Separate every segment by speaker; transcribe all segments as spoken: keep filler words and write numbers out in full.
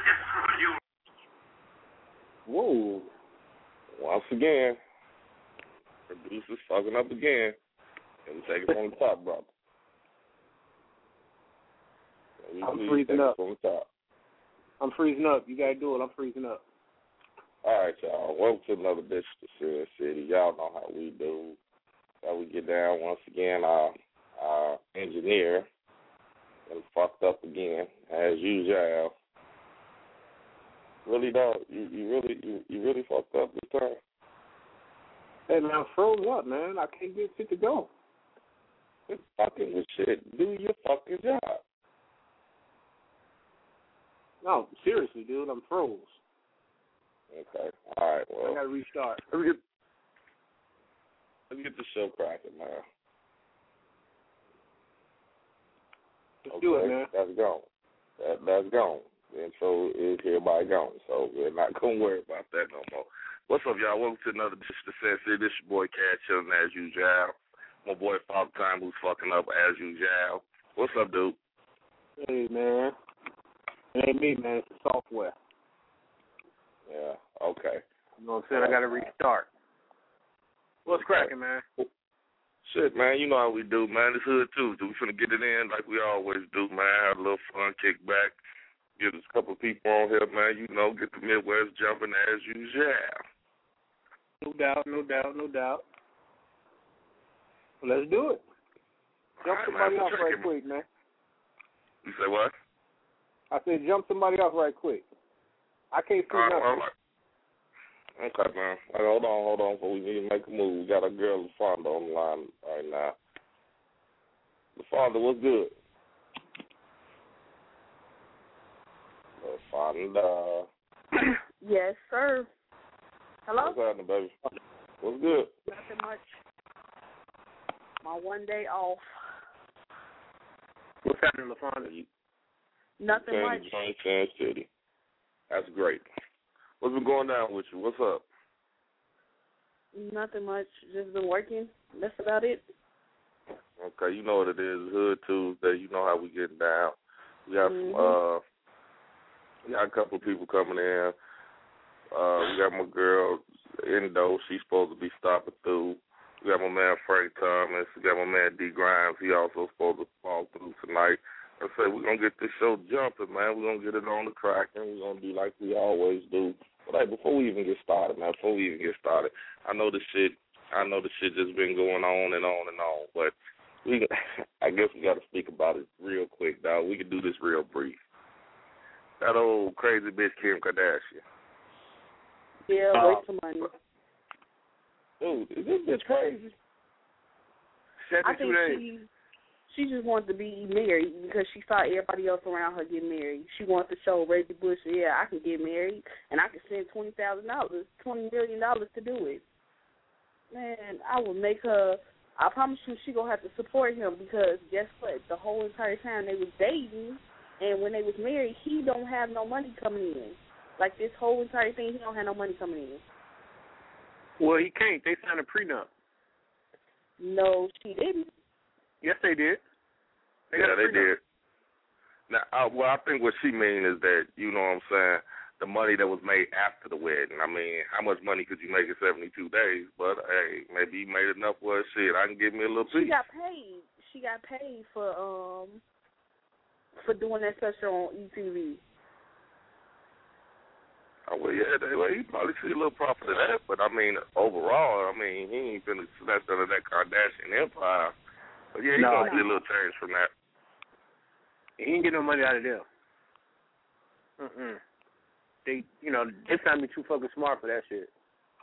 Speaker 1: Whoa.
Speaker 2: Once again, producer's fucking up again. And we take it from the top, brother. We
Speaker 1: I'm freezing up.
Speaker 2: From the top.
Speaker 1: I'm freezing up. You gotta do it. I'm freezing up.
Speaker 2: All right, y'all. Welcome to another edition of Serious City. Y'all know how we do. How we get down once again. Our, our engineer and fucked up again as usual. Really, dog. You, you really, you, you really fucked up this time.
Speaker 1: Hey man, I'm froze up, man. I can't get shit to go.
Speaker 2: Quit fucking with shit. Do your fucking job.
Speaker 1: No, seriously, dude, I'm froze.
Speaker 2: Okay. All right. Well,
Speaker 1: I gotta restart.
Speaker 2: Let me get, let me get the show cracking, man.
Speaker 1: Let's
Speaker 2: okay,
Speaker 1: do it, man.
Speaker 2: That's gone. That, that's gone. The intro is hereby gone, so we're not gonna worry about that no more. What's up, y'all? Welcome to another edition of Serious City. This your boy Cat chilling as usual. My boy Father Time who's fucking up as usual. What's up, dude?
Speaker 1: Hey, man. It ain't me, man. It's the software.
Speaker 2: Yeah, okay.
Speaker 1: You know what I'm saying? I got to restart. What's cracking, man?
Speaker 2: Shit, man. You know how we do, man. It's Hood Tuesday. We finna get it in like we always do, man. Have a little fun, kick back. Get a couple of people on here, man. You know, get the Midwest jumping as usual.
Speaker 1: No doubt, no doubt, no doubt. Well, let's do it. Jump
Speaker 2: right,
Speaker 1: somebody
Speaker 2: man,
Speaker 1: off right man. quick, man.
Speaker 2: You say what?
Speaker 1: I said jump somebody off right quick. I can't see
Speaker 2: uh,
Speaker 1: nothing.
Speaker 2: All right. Okay, man. Right, hold on, hold on, before we need to make a move. We got a girl, LaFonda, on the line right now. LaFonda, what's good? LaFonda.
Speaker 3: Yes, sir. Hello?
Speaker 2: What's happening, baby? What's good?
Speaker 3: Nothing much. My one day off.
Speaker 1: What's happening, LaFonda?
Speaker 3: Nothing
Speaker 2: San,
Speaker 3: much.
Speaker 2: San City. That's great. What's been going down with you? What's up?
Speaker 3: Nothing much. Just been working. That's about it.
Speaker 2: Okay, you know what it is. Hood Tuesday. You know how we getting down. We got
Speaker 3: mm-hmm.
Speaker 2: some, uh, we got a couple of people coming in. Uh, we got my girl, Endo. She's supposed to be stopping through. We got my man, Frank Thomas. We got my man, D. Grimes. He also supposed to fall through tonight. I say we're going to get this show jumping, man. We're going to get it on the crack, and we're going to do like we always do. But, hey, before we even get started, man, before we even get started, I know this shit, I know this shit just been going on and on and on, but we, I guess we got to speak about it real quick, dog. We can do this real brief. That old crazy bitch Kim Kardashian.
Speaker 3: Yeah, uh, waste of money.
Speaker 2: Dude, is this bitch crazy?
Speaker 3: I think she, she just wanted to be married because she saw everybody else around her get married. She wanted to show Reggie Bush, yeah, I can get married, and I can spend twenty thousand dollars, twenty million dollars to do it. Man, I will make her, I promise you she going to have to support him because guess what? The whole entire time they was dating, and when they was married, he don't have no money coming in. Like this whole entire thing, he don't have no money coming in.
Speaker 1: Well, he can't. They signed a prenup.
Speaker 3: No, she didn't.
Speaker 1: Yes, they did.
Speaker 2: They yeah, they did. Now, uh, well, I think what she means is that, you know what I'm saying, the money that was made after the wedding. I mean, how much money could you make in seventy-two days? But, hey, maybe you made enough for her shit. I can give me a little piece.
Speaker 3: She got paid. She got paid for um for doing that special on E T V.
Speaker 2: Oh, well, yeah, they, well, he probably see a little profit of that. But, I mean, overall, I mean, he ain't finna snatch out of that Kardashian empire. But, yeah, he's
Speaker 1: no,
Speaker 2: going to get a little change from that.
Speaker 1: He ain't get no money out of them. Mm-mm. They, you know, they found me too fucking smart for that shit.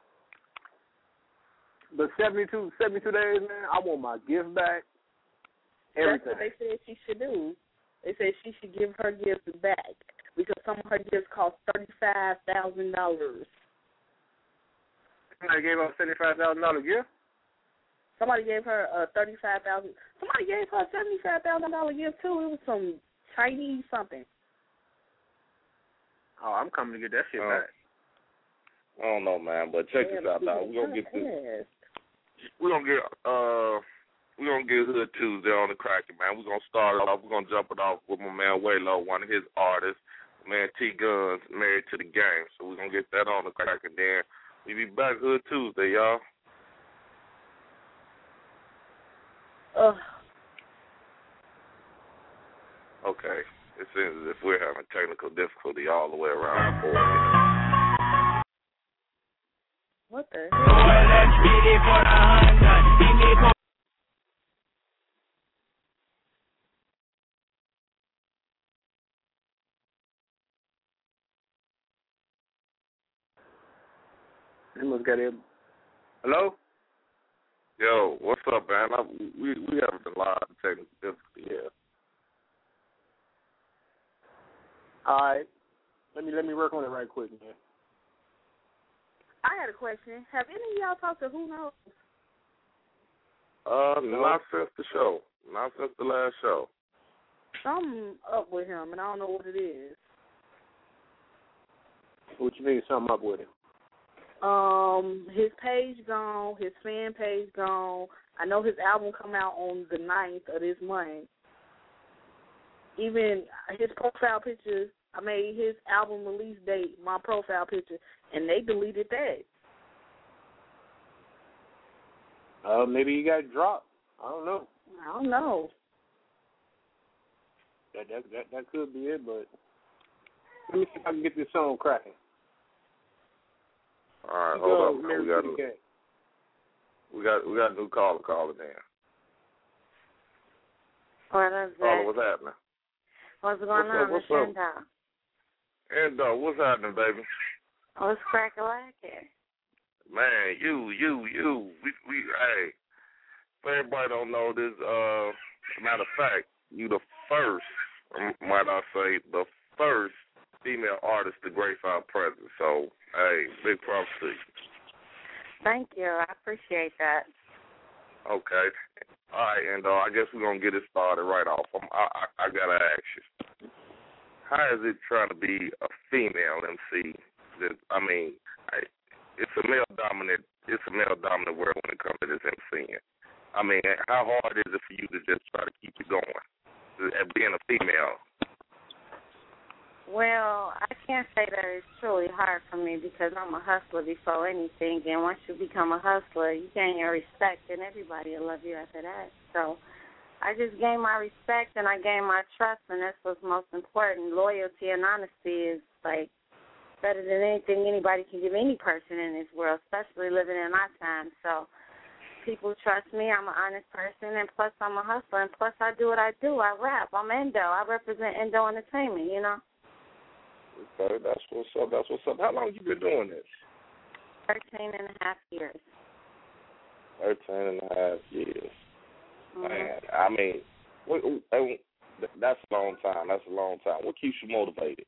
Speaker 1: But seventy-two, seventy-two days, man, I want my gift back. Everything.
Speaker 3: That's what they said she should do. They said she should give her gifts back because some of her gifts cost thirty-five thousand dollars.
Speaker 1: Somebody gave her a seventy-five thousand dollars gift?
Speaker 3: Somebody gave her a thirty-five thousand dollars. Somebody gave her a seventy-five thousand dollars gift, too. It was some Chinese something.
Speaker 1: Oh, I'm coming to get that shit uh, back.
Speaker 2: I don't know, man, but check
Speaker 3: yeah,
Speaker 2: this out, dog. We're going to get this. We're going to get, uh, we're going to get Hood Tuesday on the cracking, man. We're going to start off. We're going to jump it off with my man Waylo, one of his artists. man, T Guns, Married to the Game. So we're going to get that on the crack, and then we be back Hood Tuesday, y'all.
Speaker 3: Uh.
Speaker 2: Okay. It seems as if we're having technical difficulty all the way around the board.
Speaker 3: What the hell?
Speaker 1: He must got him. Hello?
Speaker 2: Yo, what's up, man? I, we we haven't a lot of technical difficulty here.
Speaker 1: All right. Let me let me work on it right quick, man.
Speaker 3: I had a question. Have any of y'all talked to Who Knows?
Speaker 2: Uh, not since the show. Not since the last show.
Speaker 3: Something up with him, and I don't know what it is.
Speaker 1: What you mean, something up with him?
Speaker 3: Um, his page gone, his fan page gone. I know his album come out on the ninth of this month. Even his profile picture, I made his album release date my profile picture, and they deleted that.
Speaker 1: Uh, maybe he got dropped. I don't know.
Speaker 3: I don't know.
Speaker 1: That that that, that could be it, but let me see if I can get this song cracking.
Speaker 2: All right, hold on, man. We got, a, we got we got a new caller calling in.
Speaker 4: What is that?
Speaker 2: Caller, what's happening?
Speaker 4: What's going
Speaker 2: what's
Speaker 4: on?
Speaker 2: Up, what's
Speaker 4: it's
Speaker 2: up? Endo, what's happening, baby?
Speaker 4: What's crack-a-lackin'?
Speaker 2: Man, you, you, you. We, we, hey, for everybody don't know this, uh, matter of fact, you the first, might I say, the first female artist to grace our presence. So, hey, big props to you.
Speaker 4: Thank you. I appreciate that.
Speaker 2: Okay. All right, and uh, I guess we're going to get it started right off. I'm, I, I, I got to ask you, how is it trying to be a female M C? That, I mean, I, it's a male-dominant it's a male-dominant world when it comes to this MCing. I mean, how hard is it for you to just try to keep it going, being a female?
Speaker 4: Well, I can't say that it's truly hard for me because I'm a hustler before anything, and once you become a hustler, you gain your respect, and everybody will love you after that. So I just gain my respect, and I gain my trust, and that's what's most important. Loyalty and honesty is, like, better than anything anybody can give any person in this world, especially living in our time. So people trust me. I'm an honest person, and plus I'm a hustler, and plus I do what I do. I rap. I'm Endo. I represent Endo Entertainment, you know.
Speaker 2: Okay, that's what's up. That's what's up. How long you been doing this?
Speaker 4: Thirteen and a half years.
Speaker 2: Thirteen and a half years.
Speaker 4: Mm-hmm.
Speaker 2: Man, I mean, what, that's a long time. That's a long time. What keeps you motivated?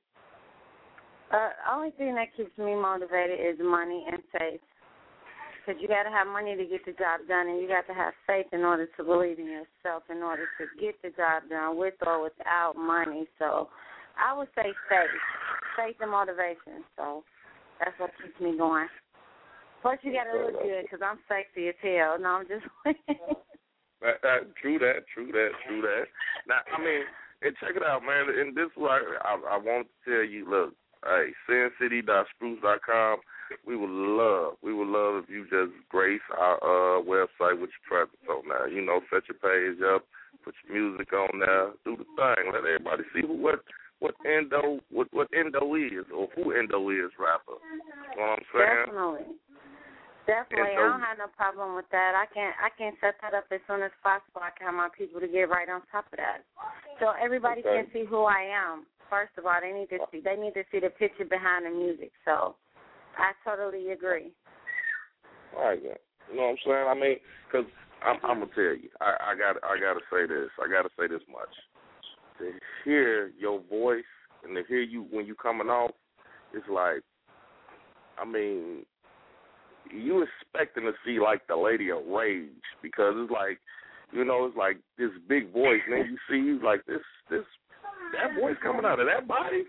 Speaker 4: Uh, only thing that keeps me motivated is money and faith. Because you got to have money to get the job done, and you got to have faith in order to believe in yourself, in order to get the job done with or without money. So I would say faith, faith and motivation. So that's what keeps me going. Plus, you got to look good because I'm sexy as hell. No, I'm just
Speaker 2: that, that, True that, true that, true that. Now, I mean, and check it out, man. And this is what I, I, I want to tell you, look, hey, sin city dot spruce dot com. We would love, we would love if you just grace our uh, website with your presence on there. You know, set your page up, put your music on there, do the thing. Let everybody see who, what what Endo what, what Endo is or who Endo is, rapper. You know what I'm saying?
Speaker 4: Definitely. Definitely. Endo. I don't have no problem with that. I can I can set that up as soon as possible. I can have my people to get right on top of that. So everybody
Speaker 2: okay.
Speaker 4: can see who I am. First of all, they need to see they need to see the picture behind the music. So I totally agree.
Speaker 2: All right, man. You know what I'm saying? I mean, because I'm, I'm gonna tell you, I, I got I got to say this. I got to say this much. To hear your voice and to hear you when you coming off, it's like, I mean, you expecting to see like the Lady of Rage because it's like, you know, it's like this big voice, and then you see you like this this that voice coming out of that body.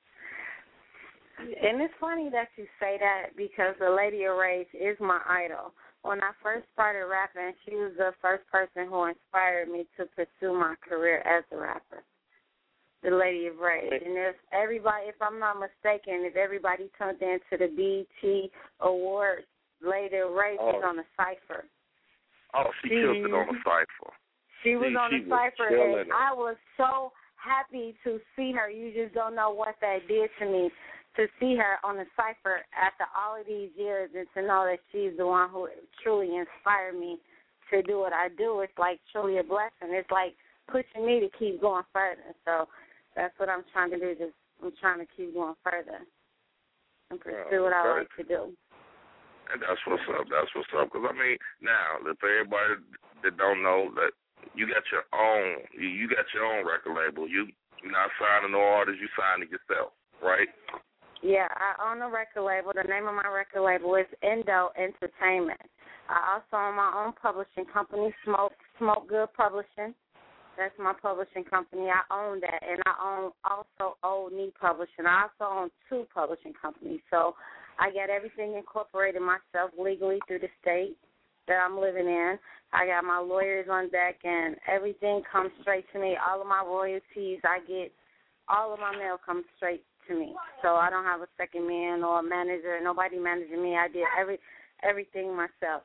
Speaker 4: And it's funny that you say that because the Lady of Rage is my idol. When I first started rapping, she was the first person who inspired me to pursue my career as a rapper. the Lady of Rage. And if everybody, if I'm not mistaken, if everybody tuned in to the B E T Awards, Lady of Rage
Speaker 2: oh.
Speaker 4: was on the Cypher.
Speaker 2: Oh, she, she killed it on the Cypher.
Speaker 4: She was
Speaker 2: she,
Speaker 4: on
Speaker 2: she
Speaker 4: the Cypher,
Speaker 2: and
Speaker 4: it. I was so happy to see her. You just don't know what that did to me, to see her on the Cypher after all of these years and to know that she's the one who truly inspired me to do what I do. It's like truly a blessing. It's like pushing me to keep going further. So that's what I'm trying to do. Just I'm trying to keep going further and pursue
Speaker 2: oh,
Speaker 4: what
Speaker 2: okay.
Speaker 4: I like to do.
Speaker 2: And that's what's up. That's what's up. Because, I mean, now, if everybody that don't know that you got your own, you, you got your own record label. You, you're not signing no artists. You signing yourself, right?
Speaker 4: Yeah, I own a record label. The name of my record label is Endo Entertainment. I also own my own publishing company, Smoke Smoke Good Publishing. That's my publishing company. I own that, and I own also Old Knee Publishing. I also own two publishing companies. So I got everything incorporated myself legally through the state that I'm living in. I got my lawyers on deck, and everything comes straight to me. All of my royalties, I get, all of my mail comes straight to me. So I don't have a second man or a manager. Nobody managing me. I did every everything myself.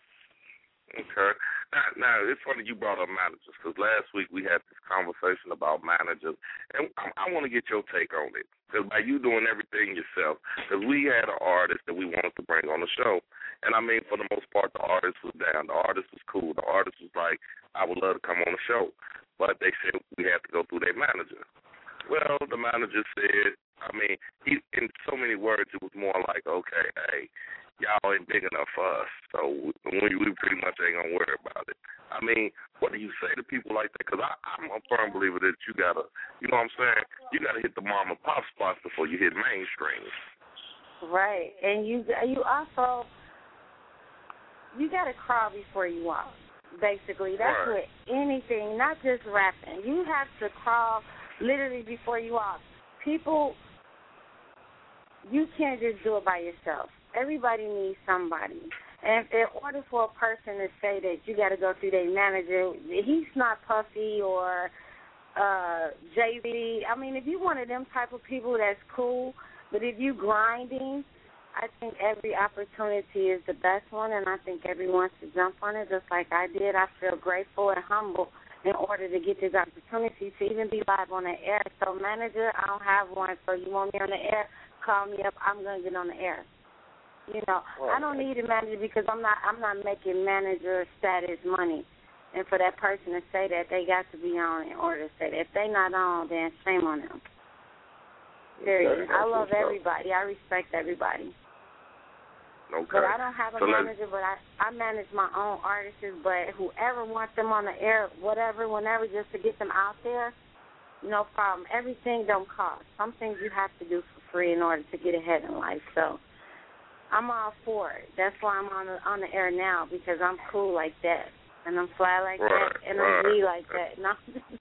Speaker 2: Okay. Now, now, it's funny you brought up managers, because last week we had this conversation about managers, and I, I want to get your take on it. Because by you doing everything yourself, because we had an artist that we wanted to bring on the show, and I mean, for the most part, the artist was down. The artist was cool. The artist was like, I would love to come on the show. But they said we had to go through their manager. Well, the manager said, I mean, he, in so many words, it was more like, okay, hey, y'all ain't big enough for us, so we, we pretty much ain't going to worry about it. I mean, what do you say to people like that? Because I'm a firm believer that you got to, you know what I'm saying, you got to hit the mom and pop spots before you hit mainstream.
Speaker 4: Right, and you you also, you got to crawl before you walk, basically. That's
Speaker 2: right.
Speaker 4: with anything, not just rapping. You have to crawl literally before you walk. People, you can't just do it by yourself. Everybody needs somebody. And in order for a person to say that you got to go through their manager, he's not Puffy or uh, Jay-Z. I mean, if you one of them type of people, that's cool. But if you grinding, I think every opportunity is the best one, and I think everyone should jump on it just like I did. I feel grateful and humble in order to get this opportunity to even be live on the air. So, manager, I don't have one. So you want me on the air, call me up. I'm going to get on the air. You know, well, I don't need a manager because I'm not I'm not making manager status money. And for that person to say that, they got to be on in order to say that. If they not on, then shame on them. Period. I love everybody. I respect everybody.
Speaker 2: Okay.
Speaker 4: But I don't have a
Speaker 2: so
Speaker 4: manager, but I, I manage my own artists. But whoever wants them on the air, whatever, whenever, just to get them out there, no problem. Everything don't cost. Some things you have to do for free in order to get ahead in life. So I'm all for it. That's why I'm on the, on the air now, because I'm cool like that. And I'm fly like
Speaker 2: right,
Speaker 4: that. And
Speaker 2: right.
Speaker 4: I'm me like that. No.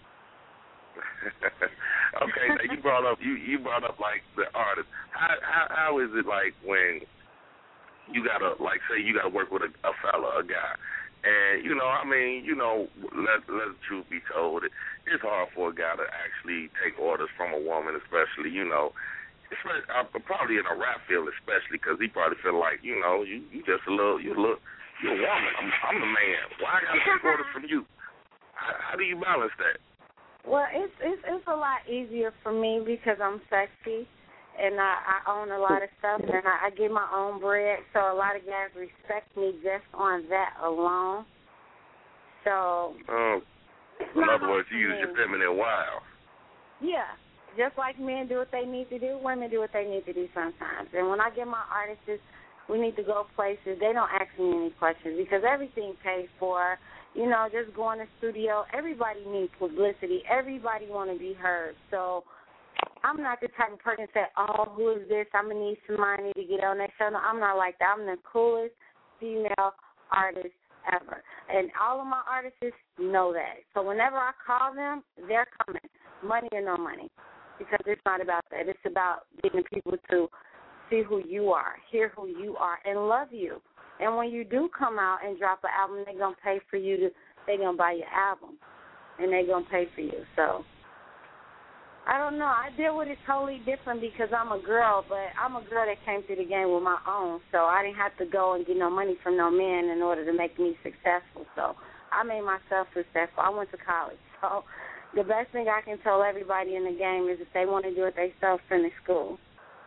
Speaker 2: Okay, now you brought up you, you brought up like the artist. How how how is it like when you gotta like say you gotta work with a, a fella, a guy, and you know I mean you know let let the truth be told, it, it's hard for a guy to actually take orders from a woman, especially you know, especially, uh, probably in a rap field, especially because he probably feel like you know you you just a little you look you're a woman. I'm I'm the man. Why I gotta take orders from you? How, how do you balance that?
Speaker 4: Well, it's it's it's a lot easier for me because I'm sexy, and I, I own a lot of stuff, and I, I get my own bread. So a lot of guys respect me just on that alone. So.
Speaker 2: Um, in other words, you use your feminine wiles.
Speaker 4: Yeah, just like men do what they need to do, women do what they need to do sometimes. And when I get my artists, we need to go places. They don't ask me any questions because everything pays for. You know, just going to the studio, everybody needs publicity. Everybody want to be heard. So I'm not the type of person that say, oh, who is this? I'm going to need some money to get on that show. No, I'm not like that. I'm the coolest female artist ever. And all of my artists know that. So whenever I call them, they're coming, money or no money, because it's not about that. It's about getting people to see who you are, hear who you are, and love you. And when you do come out and drop an album, they're going to pay for you to, they're going to buy your album, and they're going to pay for you. So I don't know. I deal with it totally different because I'm a girl, but I'm a girl that came through the game with my own, so I didn't have to go and get no money from no man in order to make me successful. So I made myself successful. I went to college. So the best thing I can tell everybody in the game is if they want to do it themselves, finish school.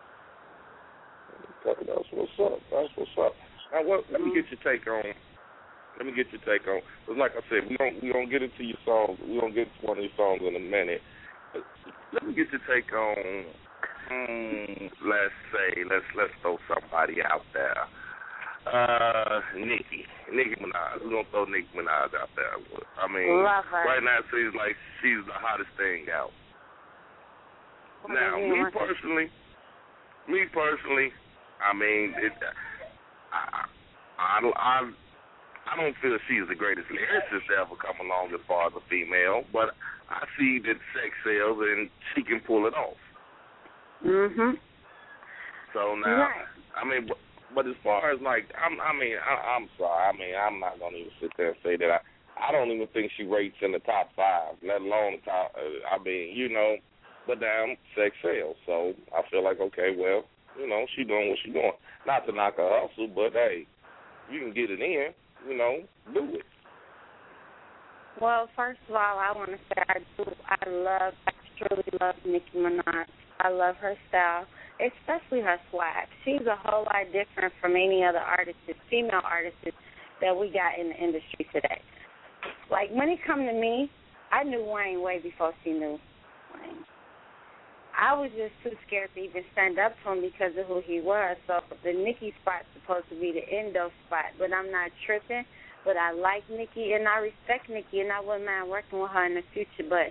Speaker 2: That's what's up. That's what's up. Now, what, let me get your take on. Let me get your take on. Cause like I said, we don't we don't get into your songs. We don't get to one of these songs in a minute. But let me get your take on. Um, let's say let's let's throw somebody out there. Uh, Nicki, Nicki Minaj. We're gonna throw Nicki Minaj out there. I mean, right now it seems like she's the hottest thing out. What now, me personally, me personally, I mean, it, I, I, I, I don't feel she's the greatest lyricist to ever come along as far as a female, but I see that sex sells and she can pull it off.
Speaker 4: Mhm.
Speaker 2: So now,
Speaker 4: right.
Speaker 2: I mean, but, but as far as like, I'm, I mean, I, I'm sorry. I mean, I'm not gonna even sit there and say that. I, I don't even think she rates in the top five, let alone the top. Uh, I mean, you know, but damn, sex sells. So I feel like, okay, well, you know, she doing what she doing. Not to knock her hustle, but hey, you can get it in. You know, do it.
Speaker 4: Well, first of all, I want to say I do. I love, I truly love Nicki Minaj. I love her style, especially her swag. She's a whole lot different from any other artist, female artists that we got in the industry today. Like, when it come to me, I knew Wayne way before she knew Wayne. I was just too scared to even stand up to him because of who he was. So the Nicki spot's supposed to be the endo spot, but I'm not tripping. But I like Nicki, and I respect Nicki, and I wouldn't mind working with her in the future. But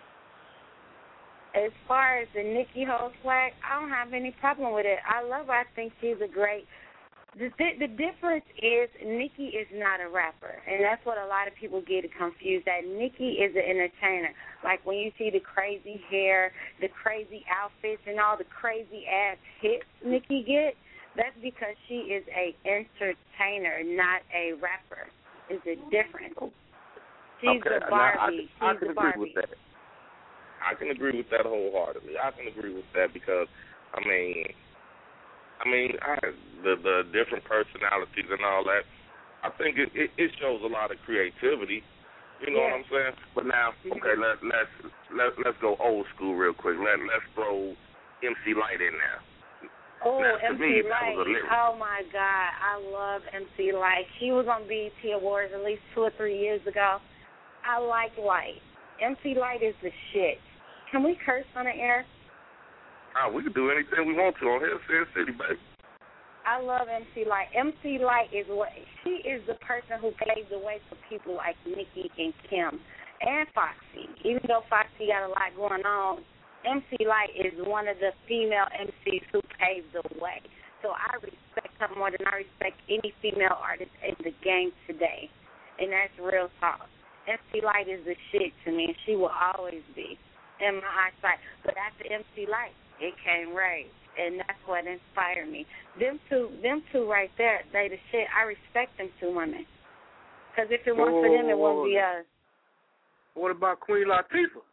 Speaker 4: as far as the Nicki whole swag, I don't have any problem with it. I love her. I think she's a great. The, the difference is Nicki is not a rapper, and that's what a lot of people get confused. That Nicki is an entertainer. Like when you see the crazy hair, the crazy outfits, and all the crazy ass hits Nicki get, that's because she is a entertainer, not a rapper. Is it different? She's
Speaker 2: okay,
Speaker 4: a Barbie.
Speaker 2: I, I, I
Speaker 4: She's
Speaker 2: can
Speaker 4: a
Speaker 2: agree
Speaker 4: Barbie.
Speaker 2: with that. I can agree with that wholeheartedly. I can agree with that because, I mean, I mean, I, the the different personalities and all that. I think it, it, it shows a lot of creativity. You know
Speaker 4: yeah.
Speaker 2: what I'm saying? But now, okay, let let's let let's go old school real quick. Let let's throw M C Lyte in there.
Speaker 4: Oh,
Speaker 2: now,
Speaker 4: M C Lyte. Oh, my God. I love M C Lyte. She was on B E T Awards at least two or three years ago. I like Lyte. M C Lyte is the shit. Can we curse on the air?
Speaker 2: Oh, we can do anything we want to on here, Sin City, baby.
Speaker 4: I love M C Lyte. M C Lyte is what she is the person who paved the way for people like Nicki and Kim and Foxy. Even though Foxy got a lot going on, M C Lyte is one of the female M Cs who paved the way. So I respect her more than I respect any female artist in the game today. And that's real talk. M C Lyte is the shit to me, and she will always be in my eyesight. But after M C Lyte, it came Rage, and that's what inspired me. Them two, them two right there, they the shit. I respect them two women. Because if it weren't for them, it wouldn't be us.
Speaker 1: What about Queen Latifah?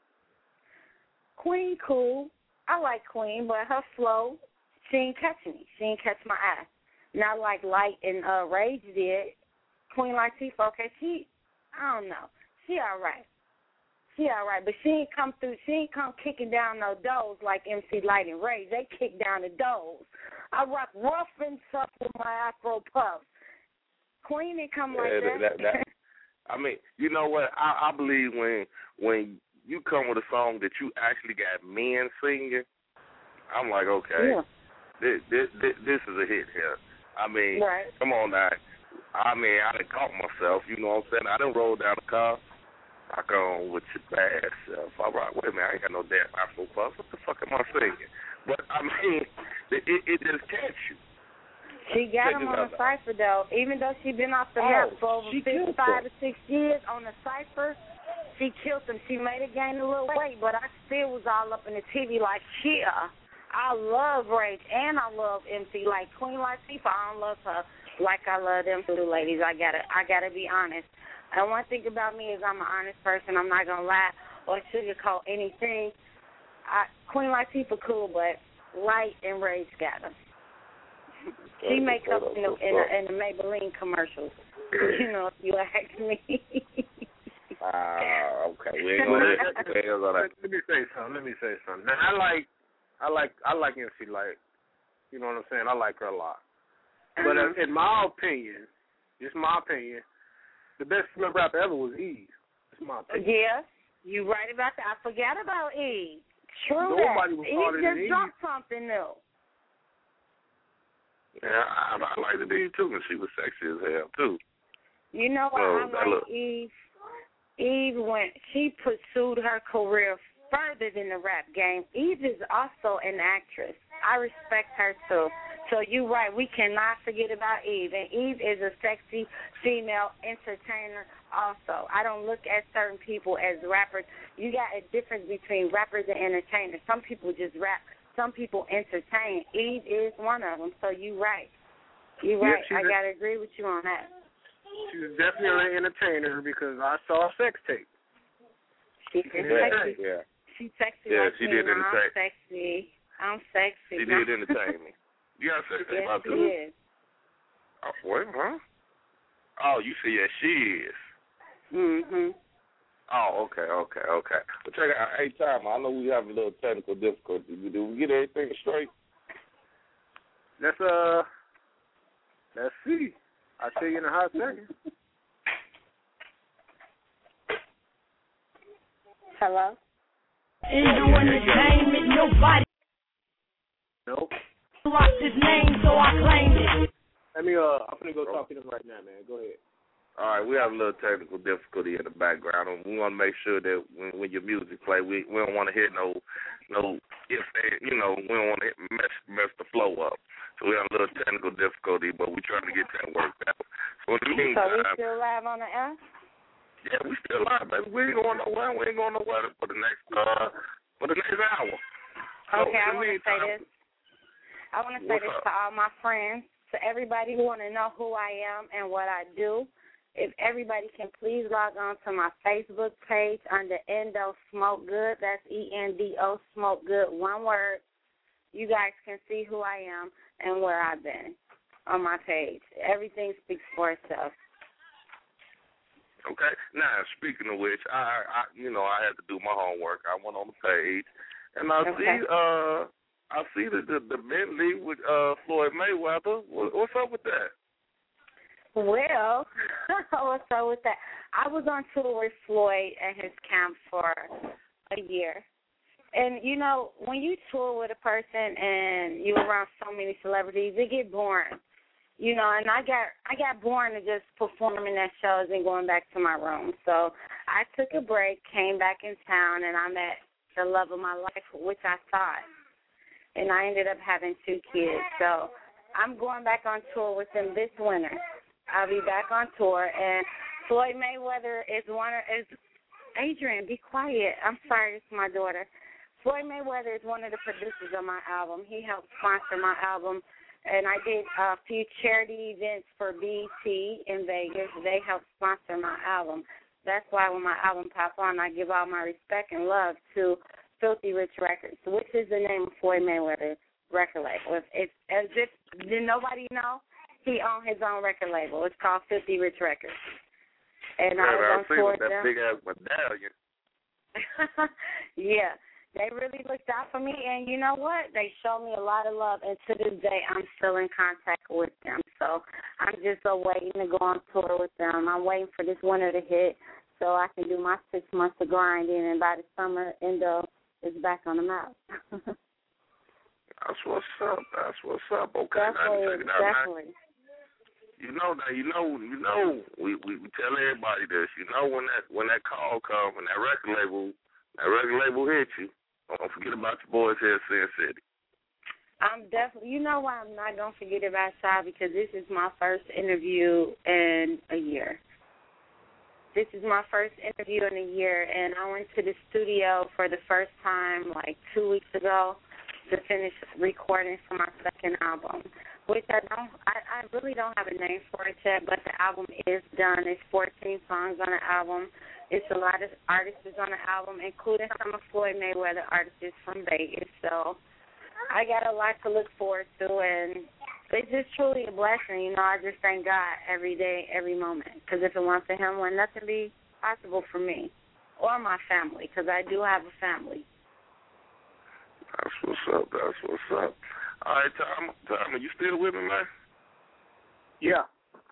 Speaker 4: Queen cool. I like Queen, but her flow, she ain't catch me. She ain't catch my eye. Not like Light and uh, Rage did. Queen Latifah, okay, she, I don't know. She all right. She all right, but she ain't come through. She ain't come kicking down no doors like M C Lyte and Rage. They kick down the doors. I rock rough and tough with my Afro puffs. Queen didn't come
Speaker 2: yeah,
Speaker 4: like that.
Speaker 2: that, that I mean, you know what? I, I believe when when you come with a song that you actually got men singing, I'm like, okay,
Speaker 4: yeah.
Speaker 2: this, this this this is a hit here. I mean,
Speaker 4: right.
Speaker 2: come on now. I mean, I done caught myself. You know what I'm saying? I done rolled down the car. I go on with your bad self. All right, wait a minute, I ain't got no damn Afro puffs. What the fuck am I singing? But, I mean, it, it, it just catch you.
Speaker 4: She got him on the cipher, though. Even though she been off the
Speaker 2: oh,
Speaker 4: map for over
Speaker 2: fifty,
Speaker 4: five to six years on the cipher, she killed him. She made her gain a little weight, but I still was all up in the T V like, yeah, I love Rage, and I love M C. Like Queen Latifah, I don't love her like I love them two ladies. I gotta, I gotta be honest. And one thing about me is I'm an honest person. I'm not going to lie or sugarcoat anything. I, Queen Latifah cool, but Light and Rage got her. She make up in the, in, the, in the Maybelline commercials. You know, if you ask me.
Speaker 2: Ah, uh, okay. We ain't gonna let, we ain't gonna let.
Speaker 1: Let me say something. Let me say something. Now, I like, I like, I like M C Light. You know what I'm saying? I like her a lot. But uh, in my opinion, just my opinion, the best female rapper ever was Eve. That's my opinion.
Speaker 4: Yeah, you right about that. I forgot about Eve. True
Speaker 1: Nobody
Speaker 4: that.
Speaker 1: was
Speaker 4: Eve
Speaker 1: harder
Speaker 4: just
Speaker 1: than Eve.
Speaker 4: dropped something new.
Speaker 2: Yeah, I, I like the Eve too, and she was sexy as hell too.
Speaker 4: You know what?
Speaker 2: So,
Speaker 4: I like
Speaker 2: look.
Speaker 4: Eve. Eve went. She pursued her career further than the rap game. Eve is also an actress. I respect her too. So you're right. We cannot forget about Eve. And Eve is a sexy female entertainer also. I don't look at certain people as rappers. You got a difference between rappers and entertainers. Some people just rap. Some people entertain. Eve is one of them. So you're right. You're right.
Speaker 1: Yeah,
Speaker 4: I got to agree with you on that.
Speaker 1: She's definitely an entertainer because I saw a sex tape.
Speaker 4: She's sexy.
Speaker 2: Yeah, yeah.
Speaker 4: She's sexy
Speaker 2: Yeah,
Speaker 4: like
Speaker 2: she
Speaker 4: me.
Speaker 2: did
Speaker 4: I'm
Speaker 2: entertain.
Speaker 4: sexy. I'm sexy.
Speaker 2: She did entertain me. You got sex tape
Speaker 4: Yes,
Speaker 2: out
Speaker 4: she
Speaker 2: too?
Speaker 4: is.
Speaker 2: Oh, what, huh? Oh, you see, yeah, she is.
Speaker 4: Mhm.
Speaker 2: Oh, okay, okay, okay. But check out, hey, Tom, I know we have a little technical difficulty. Did we get everything straight?
Speaker 1: Let's uh, let's see. I'll tell you in a hot second.
Speaker 4: Hello?
Speaker 5: Indo Entertainment, nobody
Speaker 1: Nope.
Speaker 5: lost his name, so I claimed it.
Speaker 1: Let me uh, I'm gonna go talk to them right now, man. Go ahead.
Speaker 2: All right, we have a little technical difficulty in the background, and we want to make sure that when, when your music play, we we don't want to hear no no if they, you know, we don't want to mess mess the flow up. So we have a little technical difficulty, but we're trying to get that worked out. So in the meantime,
Speaker 4: So we still live on the air?
Speaker 2: yeah, we still live, baby. We ain't going nowhere. We ain't going nowhere for the next uh for the next hour. So
Speaker 4: Okay, I
Speaker 2: in the
Speaker 4: want to say
Speaker 2: meantime,
Speaker 4: this. I want to say
Speaker 2: What's
Speaker 4: this
Speaker 2: up?
Speaker 4: to all my friends, to everybody who want to know who I am and what I do. If everybody can please log on to my Facebook page under Endo Smoke Good. That's E N D O Smoke Good, one word. You guys can see who I am and where I've been on my page. Everything speaks for itself.
Speaker 2: Okay. Now, speaking of which, I, I, you know, I had to do my homework. I went on the page, and I
Speaker 4: Okay.
Speaker 2: see, uh, I see the the, the Bentley with uh Floyd Mayweather. What, what's up with that?
Speaker 4: Well, what's up with that? I was on tour with Floyd at his camp for a year. And, you know, when you tour with a person and you're around so many celebrities, it get boring. You know, and I got I got bored of just performing at shows and going back to my room. So I took a break, came back in town, and I met the love of my life, which I thought. And I ended up having two kids. So I'm going back on tour with them this winter. I'll be back on tour. And Floyd Mayweather is one of, is, Adrian, be quiet. I'm sorry, it's my daughter. Floyd Mayweather is one of the producers of my album. He helped sponsor my album. And I did a few charity events for B E T in Vegas. They helped sponsor my album. That's why when my album pops on, I give all my respect and love to Filthy Rich Records, which is the name of Floyd Mayweather's record label. It's, it's as if, did nobody know? He owned his own record label. It's called Filthy Rich Records. And I was
Speaker 2: I
Speaker 4: on
Speaker 2: see
Speaker 4: tour
Speaker 2: with
Speaker 4: with
Speaker 2: that
Speaker 4: them.
Speaker 2: big ass medallion.
Speaker 4: Yeah. They really looked out for me, and you know what? They showed me a lot of love, and to this day, I'm still in contact with them. So I'm just uh, waiting to go on tour with them. I'm waiting for this winter to hit so I can do my six months of grinding, and by the summer, Endo is back on the map.
Speaker 2: That's what's up. That's what's up. Okay,
Speaker 4: Definitely,
Speaker 2: now check it out.
Speaker 4: definitely.
Speaker 2: Now, you know, now you know, you know. We, we we tell everybody this. You know, when that when that call comes and that record label that record label hits you, don't forget about your boys here at Sin City.
Speaker 4: I'm definitely, you know why I'm not going to forget about y'all? Because this is my first interview in a year. This is my first interview in a year, and I went to the studio for the first time like two weeks ago to finish recording for my second album. which I don't, I, I really don't have a name for it yet, but the album is done. It's fourteen songs on the album. It's a lot of artists on the album, including some of Floyd Mayweather artists from Vegas. So I got a lot to look forward to, and it's just truly a blessing. You know, I just thank God every day, every moment, because if it weren't for him, would nothing be possible for me or my family, because I do have a family.
Speaker 2: That's what's up. That's what's up. All right, Tom, Tom, are you still with me, man?
Speaker 1: Yeah.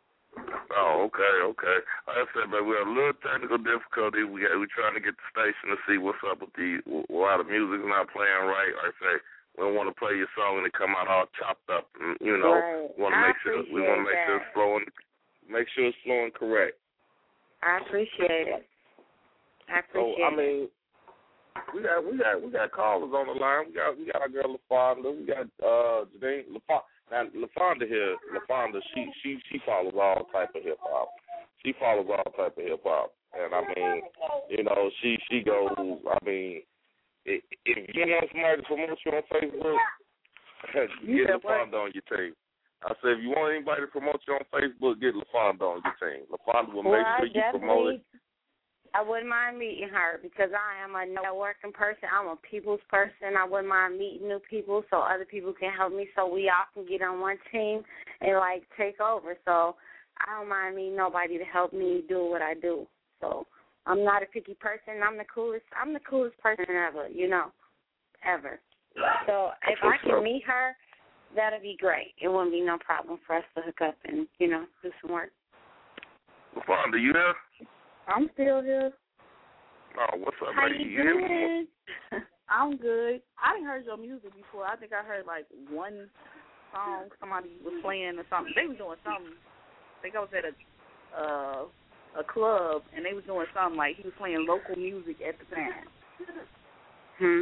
Speaker 2: Oh, okay, okay. Like I said, but we have a little technical difficulty. We got, we're trying to get the station to see what's up with the, why the music's not playing right. Like I say, we don't want to play your song and it come out all chopped up. And, you know,
Speaker 4: right.
Speaker 2: we want to make sure we want to make sure it's flowing, make sure it's flowing correct.
Speaker 4: I appreciate it. I appreciate
Speaker 2: so, I mean,
Speaker 4: it.
Speaker 2: We got we got we got callers on the line. We got we got our girl LaFonda. We got uh Janine LaFonda. Now LaFonda here, LaFonda, she she she follows all type of hip hop. She follows all type of hip hop, and I mean, you know, she she goes. I mean, if, if you want somebody to promote you on Facebook, get LaFonda on your team. I said, if you want anybody to promote you on Facebook, get LaFonda on your team. LaFonda will
Speaker 4: well,
Speaker 2: make sure you promote it.
Speaker 4: I wouldn't mind meeting her because I am a networking person. I'm a people's person. I wouldn't mind meeting new people so other people can help me so we all can get on one team and, like, take over. So I don't mind meeting nobody to help me do what I do. So I'm not a picky person. I'm the coolest. I'm the coolest person ever, you know, ever. So if I can meet her, that'll be great. It wouldn't be no problem for us to hook up and, you know, do some work.
Speaker 2: LaFonda, you there?
Speaker 3: I'm still here.
Speaker 2: Oh, what's up,
Speaker 3: How
Speaker 2: lady?
Speaker 3: you doing? I'm good. I didn't heard your music before. I think I heard like one song somebody was playing or something. They was doing something. I think I was at a uh, a club and they was doing something like he was playing local music at the time.
Speaker 4: Hmm.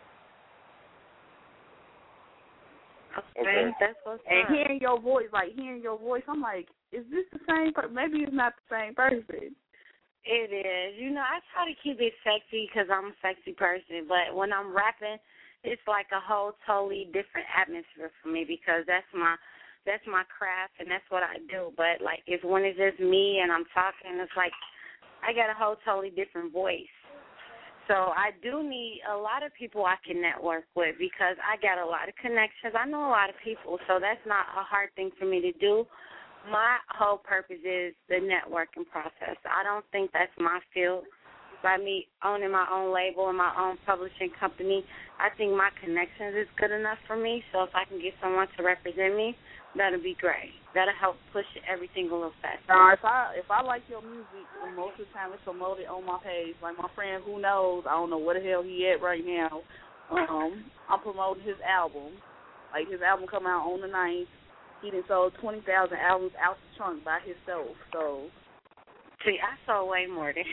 Speaker 4: Okay,
Speaker 2: okay.
Speaker 4: that's what's
Speaker 3: and
Speaker 4: up.
Speaker 3: hearing your voice, like hearing your voice, I'm like, is this the same person? Maybe it's not the same person.
Speaker 4: It is. You know, I try to keep it sexy because I'm a sexy person, but when I'm rapping, it's like a whole totally different atmosphere for me because that's my that's my craft and that's what I do. But, like, if when it's just me and I'm talking, it's like I got a whole totally different voice. So I do need a lot of people I can network with because I got a lot of connections. I know a lot of people, so that's not a hard thing for me to do. My whole purpose is the networking process. I don't think that's my field. By me owning my own label and my own publishing company, I think my connections is good enough for me. So if I can get someone to represent me, that'll be great. That'll help push everything a little faster.
Speaker 3: Now, if I if I like your music, most of the time it's promoted on my page. Like my friend Who Knows, I don't know where the hell he at right now. Um, I'm promoting his album. Like his album come out on the ninth. He done sold twenty thousand albums out the trunk by himself. So,
Speaker 4: see, I sold way more than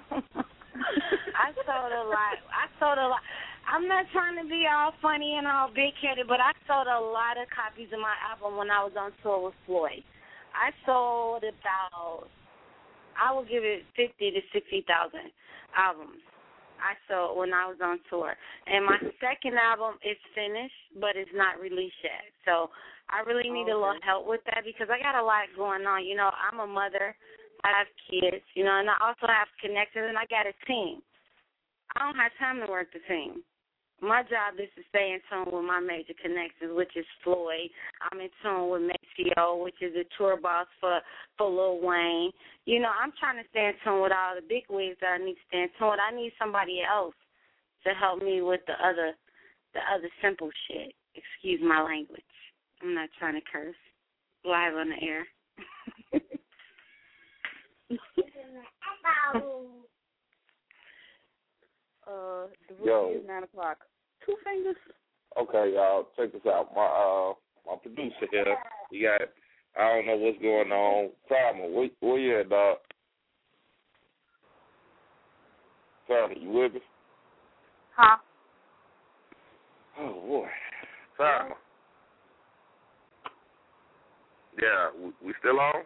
Speaker 4: I sold a lot. I sold a lot. I'm not trying to be all funny and all big-headed, but I sold a lot of copies of my album when I was on tour with Floyd. I sold about, I will give it fifty to sixty thousand albums. I sold when I was on tour. And my second album is finished, but it's not released yet. So I really need okay. a little help with that because I got a lot going on. You know, I'm a mother. I have kids, you know, and I also have connections, and I got a team. I don't have time to work the team. My job is to stay in tune with my major connections, which is Floyd. I'm in tune with Maceo, which is a tour boss for, for Lil Wayne. You know, I'm trying to stay in tune with all the big wigs that I need to stay in tune with. I need somebody else to help me with the other the other simple shit. Excuse my language. I'm not trying to curse. Live on the air.
Speaker 3: uh, the
Speaker 2: Yo.
Speaker 3: rookie is nine o'clock. Two fingers.
Speaker 2: Okay, y'all, check this out. My uh, my producer here, he got, I don't know what's going on. Simon, where, where you at, dog? Simon, you with me?
Speaker 3: Huh?
Speaker 2: Oh, boy. Simon. Yeah, we, we still on?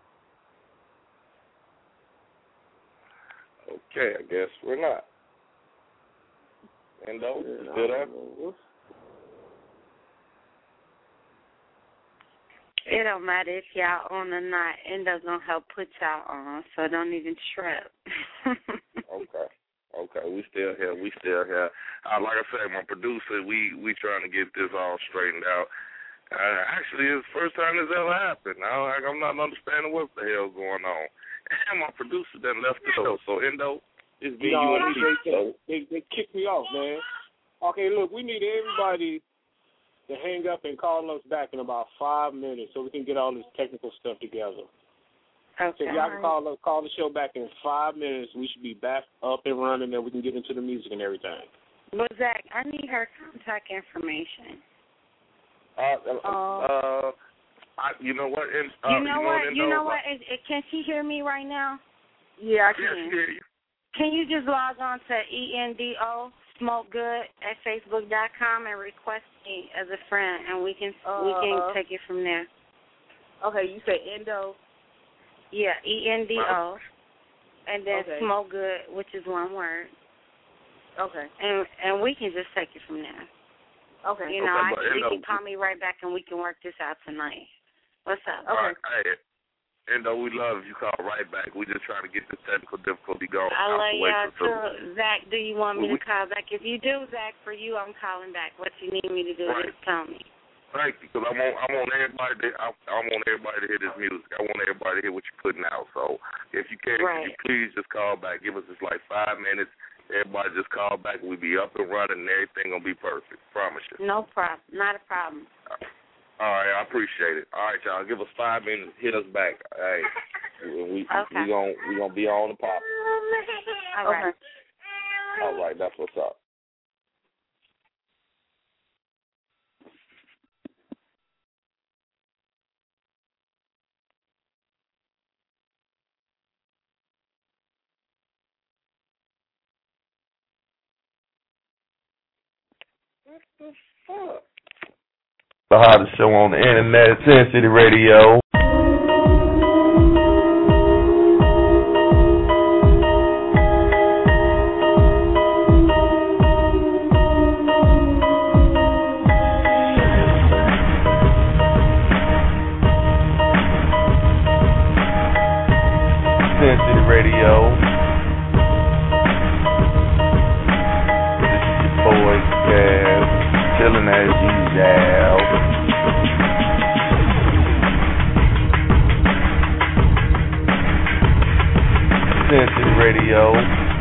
Speaker 2: Okay, I guess we're not. Endo, you still there?
Speaker 4: It don't matter if y'all on or not. Endo's gonna help put y'all on, so don't even trip.
Speaker 2: Okay. Okay, we still here. We still here. Uh, like I said, my producer, we we trying to get this all straightened out. Uh, actually, it's the first time this ever happened. I, I'm not understanding what the hell's going on. And my producer then left the show. So, Endo, it's me,
Speaker 1: no,
Speaker 2: you, and
Speaker 1: they,
Speaker 2: me.
Speaker 1: they,
Speaker 2: So.
Speaker 1: they, they kicked me off, man. Okay, look, we need everybody to hang up and call us back in about five minutes so we can get all this technical stuff together.
Speaker 4: Okay.
Speaker 1: So if y'all can call, call the show back in five minutes, we should be back up and running, and we can get into the music and everything.
Speaker 4: Well, Zach, I need her contact information.
Speaker 2: Uh, uh,
Speaker 4: uh,
Speaker 2: uh I, you know what? In, uh,
Speaker 4: you know
Speaker 2: you
Speaker 4: what?
Speaker 2: Know,
Speaker 4: you know what? It, it, can she hear me right now?
Speaker 3: Yeah, I
Speaker 2: Yes,
Speaker 3: can.
Speaker 2: hear you.
Speaker 4: Can you just log on to E N D O Smoke Good at Facebook dot com and request me as a friend, and we can uh, we can take it from there.
Speaker 3: Okay, you say Endo.
Speaker 4: Yeah, E N D O, and then
Speaker 3: okay.
Speaker 4: Smoke Good, which is one word.
Speaker 3: Okay.
Speaker 4: And and we can just take it from there.
Speaker 3: Okay.
Speaker 4: You know,
Speaker 2: okay,
Speaker 4: I,
Speaker 2: but,
Speaker 4: you
Speaker 2: Endo,
Speaker 4: can call me right back, and we can work this out tonight. What's up?
Speaker 2: Okay. Right, hey, Endo, we love you. Call right back. We just trying to get this technical difficulty going.
Speaker 4: I love y'all too. Zach, do you want me
Speaker 2: we,
Speaker 4: to call back? If you do, Zach, for you, I'm calling back. What you need me to do,
Speaker 2: right.
Speaker 4: just tell me.
Speaker 2: Thank you, because I want I want everybody to I, I want everybody to hear this music. I want everybody to hear what you're putting out. So if you can,
Speaker 4: right.
Speaker 2: could you please just call back. Give us just like five minutes. Everybody just call back. We'll be up and running, and everything gonna be perfect. Promise you.
Speaker 4: No problem. Not a problem.
Speaker 2: All right, I appreciate it. All right, y'all, give us five minutes. Hit us back. Hey, we
Speaker 4: okay.
Speaker 2: we gonna we gonna be on the pop.
Speaker 4: All right.
Speaker 2: Okay. All right, that's what's up. What the fuck? The hottest show on the internet, Sin City Radio. Sin City Radio. This is your boy, Cass, chilling as usual. Sin City Radio.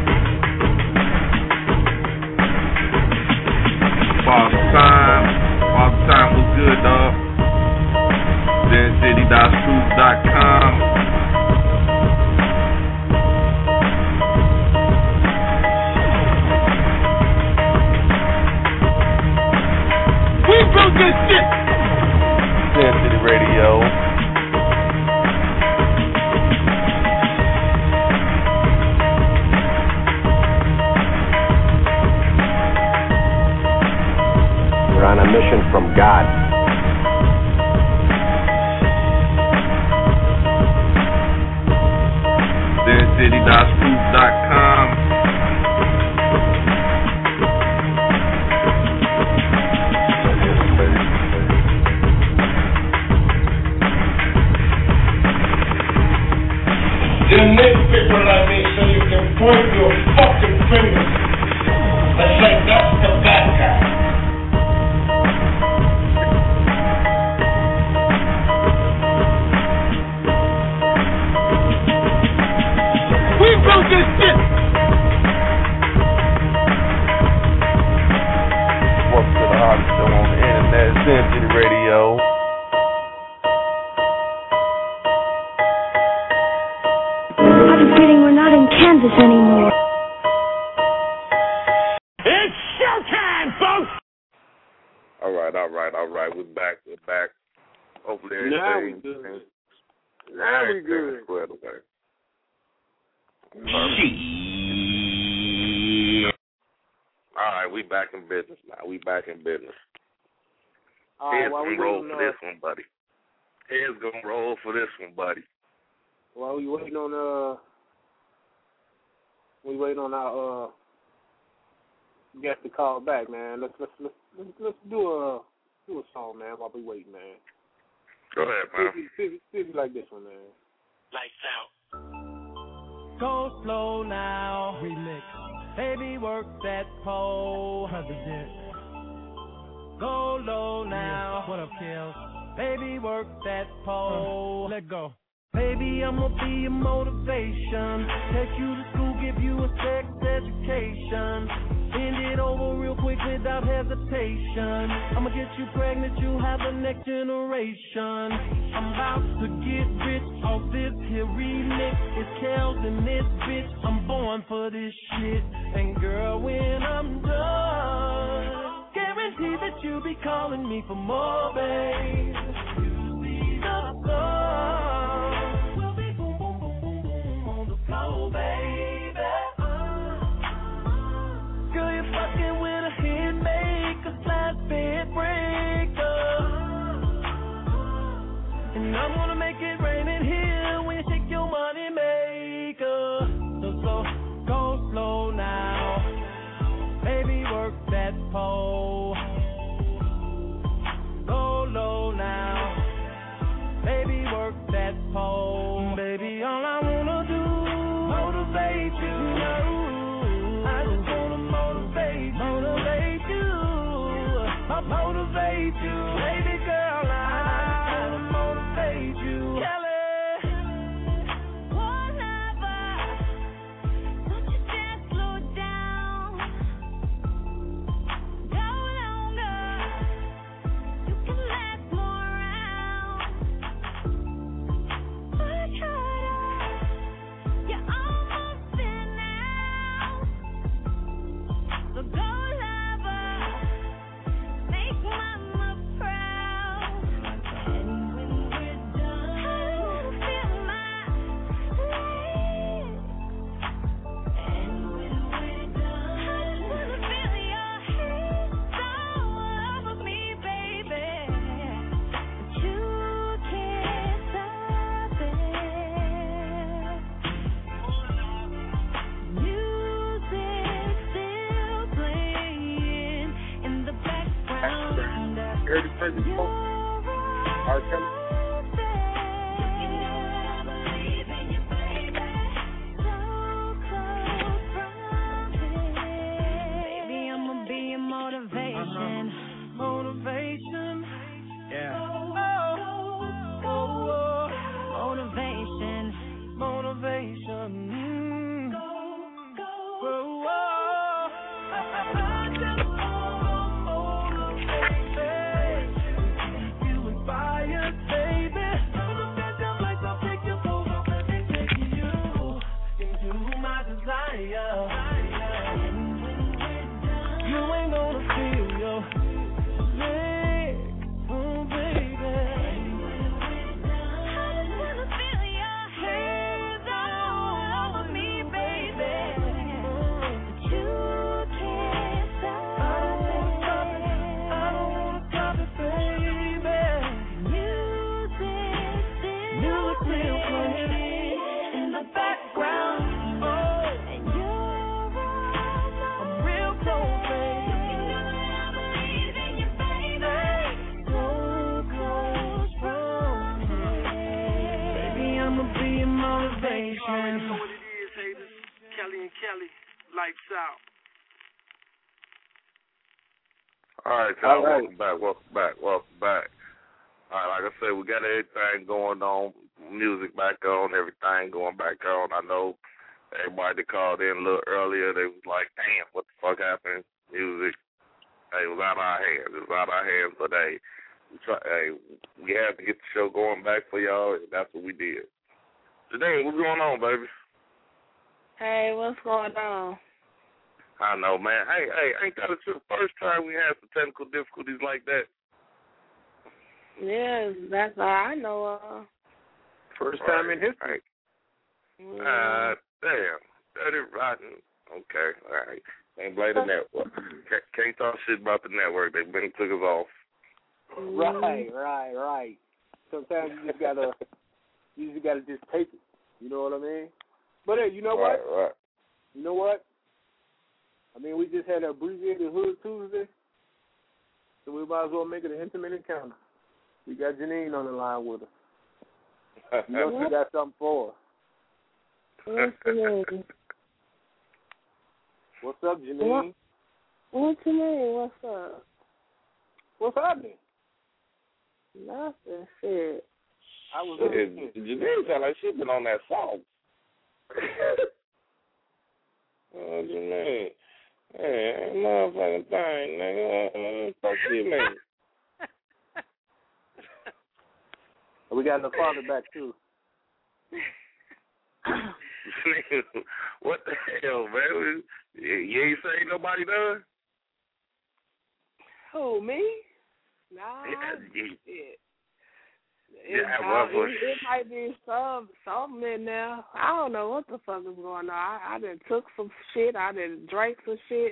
Speaker 2: Father Time. Father Time was good, dog. Sin City dot scoop dot com.
Speaker 5: We built this shit!
Speaker 2: Sin City Radio.
Speaker 6: We're on a mission from God.
Speaker 2: Sin City dot scoop dot com.
Speaker 5: You need people like me so you can point your fucking fingers and say that's the bad guy. We built this shit!
Speaker 2: Welcome to the hottest show on the internet, Sin City Radio.
Speaker 7: I'm feeling we're not in Kansas anymore.
Speaker 5: It's showtime, folks!
Speaker 2: All right, all right, all right. We're back. We're back. Hopefully everything.
Speaker 1: Now we good. Now we good.
Speaker 2: Squared away. All right, we back in business now. We back in business.
Speaker 1: All right,
Speaker 2: Heads
Speaker 1: while we
Speaker 2: gonna roll
Speaker 1: waiting
Speaker 2: for
Speaker 1: on,
Speaker 2: this one, buddy. Heads gonna roll for this one, buddy.
Speaker 1: while we waiting on uh, we waiting on our uh guest to call back, man. Let's let's let's let's, let's do a do a song, man, while we waiting, man.
Speaker 2: Go ahead, man.
Speaker 1: See, see, see, see like this one, man.
Speaker 8: Lights out.
Speaker 9: Go slow now. Remix. Baby, work that pole. Go low now. What up, Kills? Baby, work that pole. Uh, let go. Baby, I'ma be your motivation. Take you to school, give you a sex education. Bend it over real quick without hesitation. I'ma get you pregnant, you have the next generation. I'm about to get rich off this here remix. It's Kells in this bitch, I'm born for this shit. And girl, when I'm done, guarantee that you'll be calling me for more, babe. You see the sun, we'll be boom, boom, boom, boom, boom on the floor, baby. Girl, you're fucking with a hit maker, slash bed breaker. And I'm gonna make it rain in here when you shake your money maker. So, so, go slow now. Baby, work that pole. Go low now. Baby, work that pole. Baby, all I wanna do, motivate you. I just wanna motivate you. Motivate you. I motivate you. Baby girl, I just wanna motivate you. Kelly.
Speaker 2: All right, y'all. All right. Welcome back. Welcome back. Welcome back. All right, like I said, we got everything going on, music back on, everything going back on. I know everybody that called in a little earlier, they was like, damn, what the fuck happened? Music, hey, it was out of our hands. It was out of our hands, but hey, we try, hey, we had to get the show going back for y'all, and that's what we did. Janine, what's going on, baby?
Speaker 3: Hey, what's going on?
Speaker 2: I know, man. Hey, hey, ain't that the first time we had some technical difficulties like that?
Speaker 3: Yes, that's all I know of.
Speaker 1: First time
Speaker 2: right.
Speaker 1: in history.
Speaker 2: Yeah. Uh, damn. That is rotten. Okay, all right. Ain't blame the network. Can't, can't talk shit about the network. They been took us off.
Speaker 1: Right, right, right. Sometimes you just gotta, you just gotta just take it. You know what I mean? But hey, you know
Speaker 2: right,
Speaker 1: what?
Speaker 2: Right.
Speaker 1: You know what? I mean, we just had an abbreviated Hood Tuesday, so we might as well make it an intimate encounter. We got Janine on the line with us. You know she got something for her.
Speaker 3: What's
Speaker 1: What's up, Janine?
Speaker 3: What, what you mean? What's up?
Speaker 1: What's happening?
Speaker 3: Nothing. Shit.
Speaker 1: I was.
Speaker 2: Shit, Janine sound like she been on that song. Oh, Janine. Hey, motherfucking thing, nigga. Fuck you, man.
Speaker 1: We got the father back too.
Speaker 2: What the hell, man? You ain't saying nobody done?
Speaker 8: Who, me? Nah.
Speaker 2: Yeah,
Speaker 8: It, it,
Speaker 2: yeah,
Speaker 8: uh,
Speaker 2: well,
Speaker 8: it, it might be some something in there. I don't know what the fuck is going on. I, I done took some shit. I done drank some shit.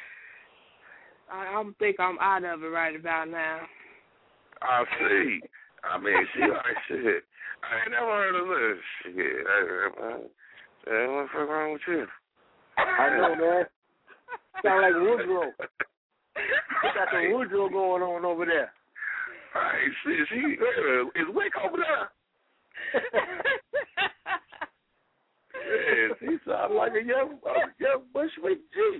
Speaker 8: I, I think I'm out of it right about now.
Speaker 2: I see. I mean, she like shit. I ain't never heard of this shit. Hey, what the fuck wrong with you?
Speaker 1: I know, man. Sound like Woodrow. We got the Woodrow going on over there.
Speaker 2: Hey, shit, she uh, is Wick over there? Yeah, she sounds like a young, uh, young Bushwick G.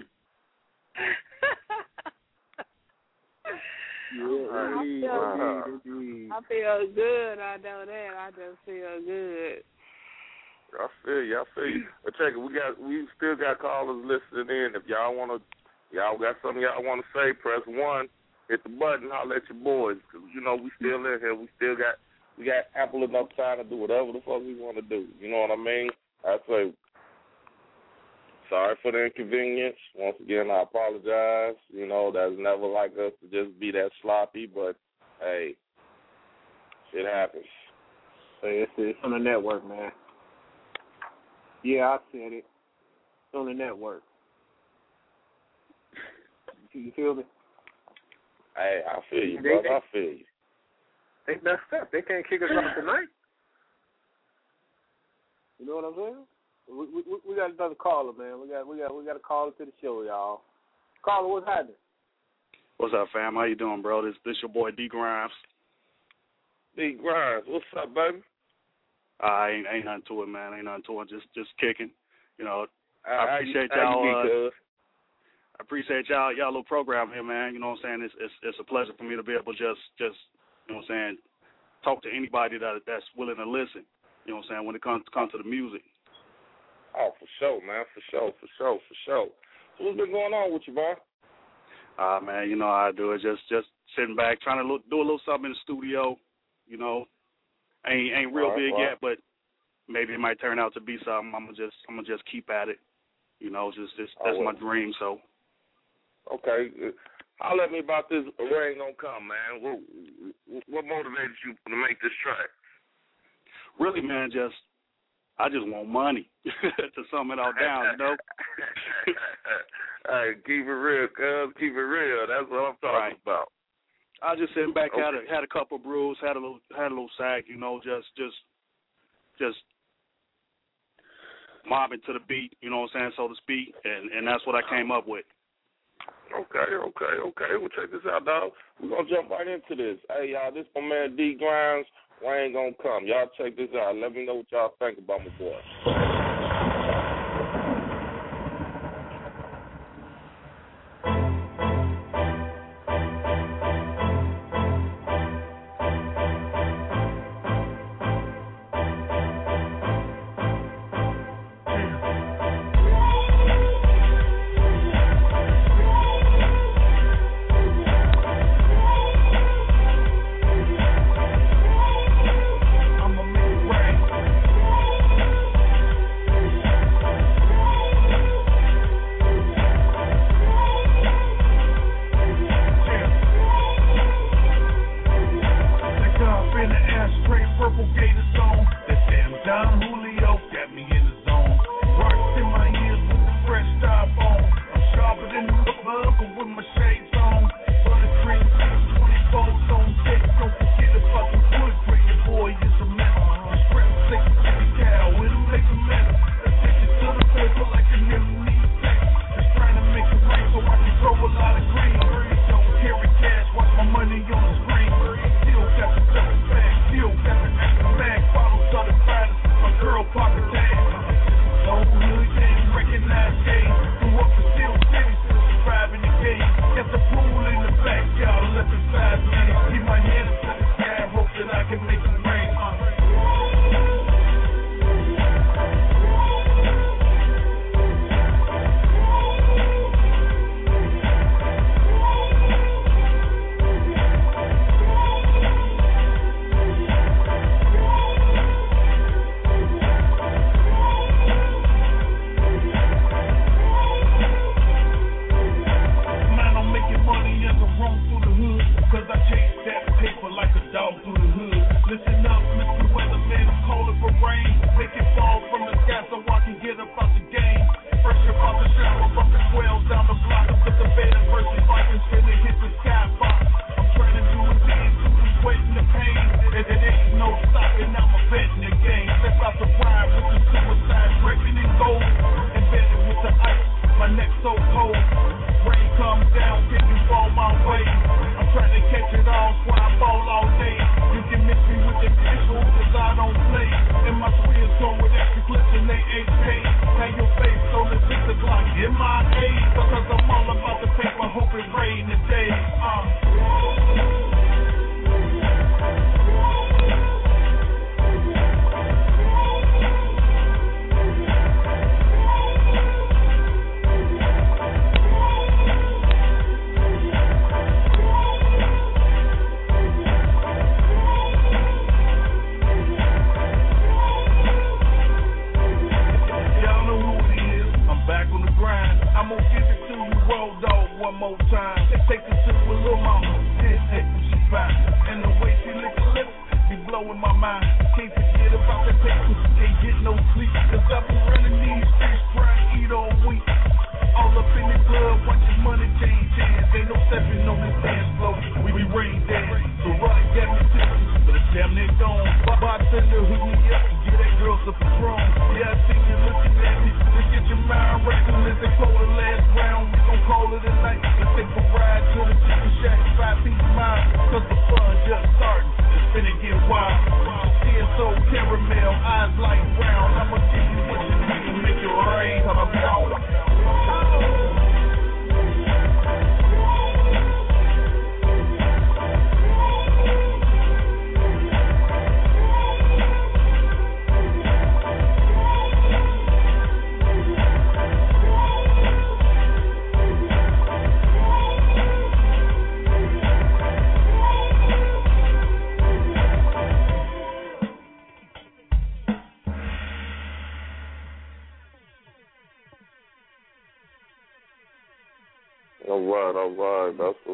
Speaker 1: Yeah,
Speaker 8: I feel,
Speaker 1: wow.
Speaker 8: I feel good. I know that. I just feel good.
Speaker 2: I feel you. I feel you. But check it. We got. We still got callers listening in. If y'all wanna, y'all got something y'all wanna say, press one. Hit the button. Holler at your boys. Cause you know we still in here. We still got. We got ample enough time to do whatever the fuck we want to do. You know what I mean? I say. Sorry for the inconvenience. Once again, I apologize. You know, that's never like us to just be that sloppy, but, hey, shit happens.
Speaker 1: Hey, it's, it's on the network, man. Yeah, I said it. It's on the network. You feel me?
Speaker 2: Hey, I feel you, brother. I feel you.
Speaker 1: They messed up. They can't kick us off tonight. You know what I'm saying? We, we we got another caller, man. We got we got we got a caller to the show, y'all. Caller, what's happening?
Speaker 10: What's up, fam? How you doing, bro? This this your boy D Grimes.
Speaker 2: D Grimes, what's up, baby?
Speaker 10: Uh, ain't ain't nothing to it, man. Ain't nothing to it. Just just kicking. You know,
Speaker 2: I,
Speaker 10: I appreciate
Speaker 2: I,
Speaker 10: y'all.
Speaker 2: I,
Speaker 10: uh, I appreciate y'all y'all little program here, man. You know what I'm saying? It's it's it's a pleasure for me to be able to just just you know what I'm saying, talk to anybody that that's willing to listen. You know what I'm saying, when it comes comes to the music.
Speaker 2: Oh, for sure, man. For sure, for sure, for sure. So what's been going on with you, boy?
Speaker 10: Ah, uh, man, you know how I do it. Just just sitting back, trying to look, do a little something in the studio. You know, ain't ain't real
Speaker 2: right,
Speaker 10: big
Speaker 2: right.
Speaker 10: yet, but maybe it might turn out to be something. I'm gonna just I'm gonna just keep at it. You know, just just that's
Speaker 2: oh, well.
Speaker 10: my dream. So.
Speaker 2: Okay. Holler at me about this Rain Gonna Come, man. What, what motivated you to make this track?
Speaker 10: Really, man, just I just want money to sum it all down, you know.
Speaker 2: Hey, keep it real, cuz. Keep it real. That's what I'm talking
Speaker 10: right.
Speaker 2: about.
Speaker 10: I just sitting back,
Speaker 2: okay.
Speaker 10: had a had a couple of brews, had a little had a little sack, you know, just just just mobbing to the beat, you know what I'm saying, so to speak, and and that's what I came up with.
Speaker 2: Okay, okay, okay. Well, check this out, dog. We're going to jump right into this. Hey, y'all, this my man D Grimes. Rain Gonna Come. Y'all check this out. Let me know what y'all think about my boy.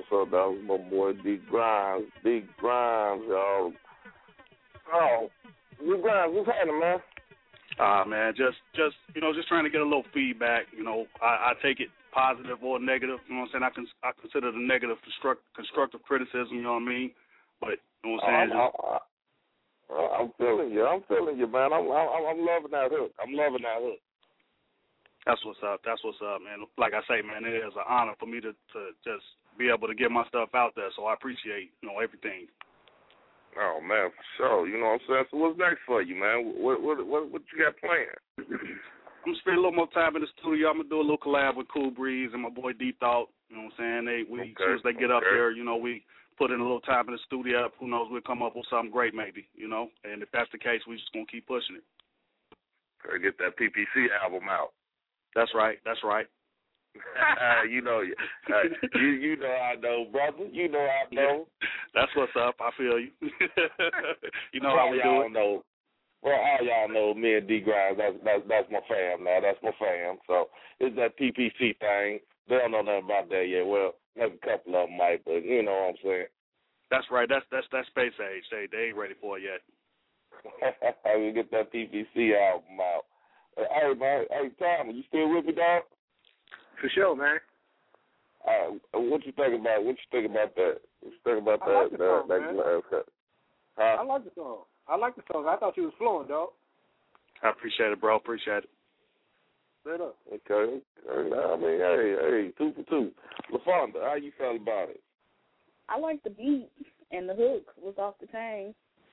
Speaker 2: up? That was my boy D Grimes. D Grimes, y'all. Oh, D Grimes, what's happening, man?
Speaker 10: Ah, uh, man, just, just you know, just trying to get a little feedback. You know, I, I take it positive or negative. You know what I'm saying? I, con- I consider the negative construct- constructive criticism. You know what I mean? But you know what I'm saying?
Speaker 2: I'm, I'm, I'm feeling you. I'm feeling you, man. I'm, I'm, I'm loving that hook. I'm loving that hook.
Speaker 10: That's what's up. That's what's up, man. Like I say, man, it is an honor for me to, to just be able to get my stuff out there. So I appreciate, you know, everything.
Speaker 2: Oh, man, for sure. You know what I'm saying? So what's next for you, man? What what what, what you got planned?
Speaker 10: I'm going to spend a little more time in the studio. I'm going to do a little collab with Cool Breeze and my boy Deep Thought. You know what I'm saying? They, we, okay. As soon as they get
Speaker 2: okay.
Speaker 10: up there, you know, we put in a little time in the studio. Who knows? We'll come up with something great maybe, you know? And if that's the case, we're just going to keep pushing it.
Speaker 2: Gotta get that P P C album out.
Speaker 10: That's right. That's right.
Speaker 2: you know, uh, you you know I know, brother. You know I know.
Speaker 10: That's what's up. I feel you. You know
Speaker 2: well,
Speaker 10: how we
Speaker 2: y'all
Speaker 10: do it.
Speaker 2: Know, well, all y'all know, me and D Grimes. That's that's that's my fam now. That's my fam. So it's that P P C thing. They don't know nothing about that yet. Well, maybe a couple of them might, but you know what I'm saying.
Speaker 10: That's right. That's that's that space age. They they ain't ready for it yet.
Speaker 2: We get that P P C album out. Hey, man, hey, Tom, you still with me, dog?
Speaker 1: For sure, man.
Speaker 2: Uh, what you think about? What you think about that? What you think about
Speaker 1: I
Speaker 2: that?
Speaker 1: like the
Speaker 2: that,
Speaker 1: song,
Speaker 2: that
Speaker 1: man.
Speaker 2: glass cut? Huh?
Speaker 1: I like the song. I like the song. I thought you was flowing, dog.
Speaker 10: I appreciate it, bro. Appreciate it.
Speaker 1: Straight up.
Speaker 2: Okay. I mean, hey, hey, two for two. LaFonda, how you felt about it?
Speaker 3: I like the beat, and the hook was off the chain.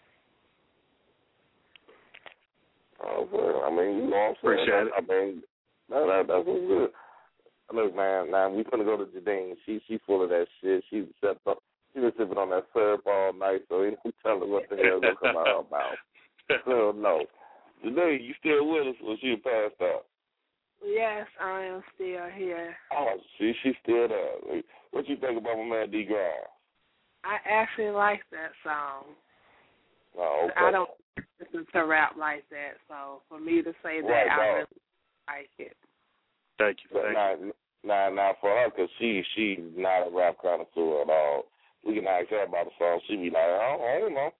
Speaker 2: Oh, well, I mean, you know what I'm saying?
Speaker 10: Appreciate it.
Speaker 2: I mean, that, that, that's what's good. Look, man, now we finna go to Jadine. She she's full of that shit. She's set up. She been sipping on that syrup all night, so you know, tell her what the hell's gonna come out of her mouth. So no, Jadine, you still with us, or she passed out?
Speaker 8: Yes, I am still here.
Speaker 2: Oh, she she's still there. What you think about my man D Grimes?
Speaker 8: I actually like that song.
Speaker 2: Oh, okay.
Speaker 8: I don't listen to rap like that, so for me to say that,
Speaker 2: right,
Speaker 8: I
Speaker 2: no.
Speaker 8: really like it.
Speaker 10: Thank you. Thank
Speaker 2: now,
Speaker 10: you.
Speaker 2: now, now, for her, because she, she's not a rap connoisseur at all. We can ask her about the song. She be like, oh, I don't know.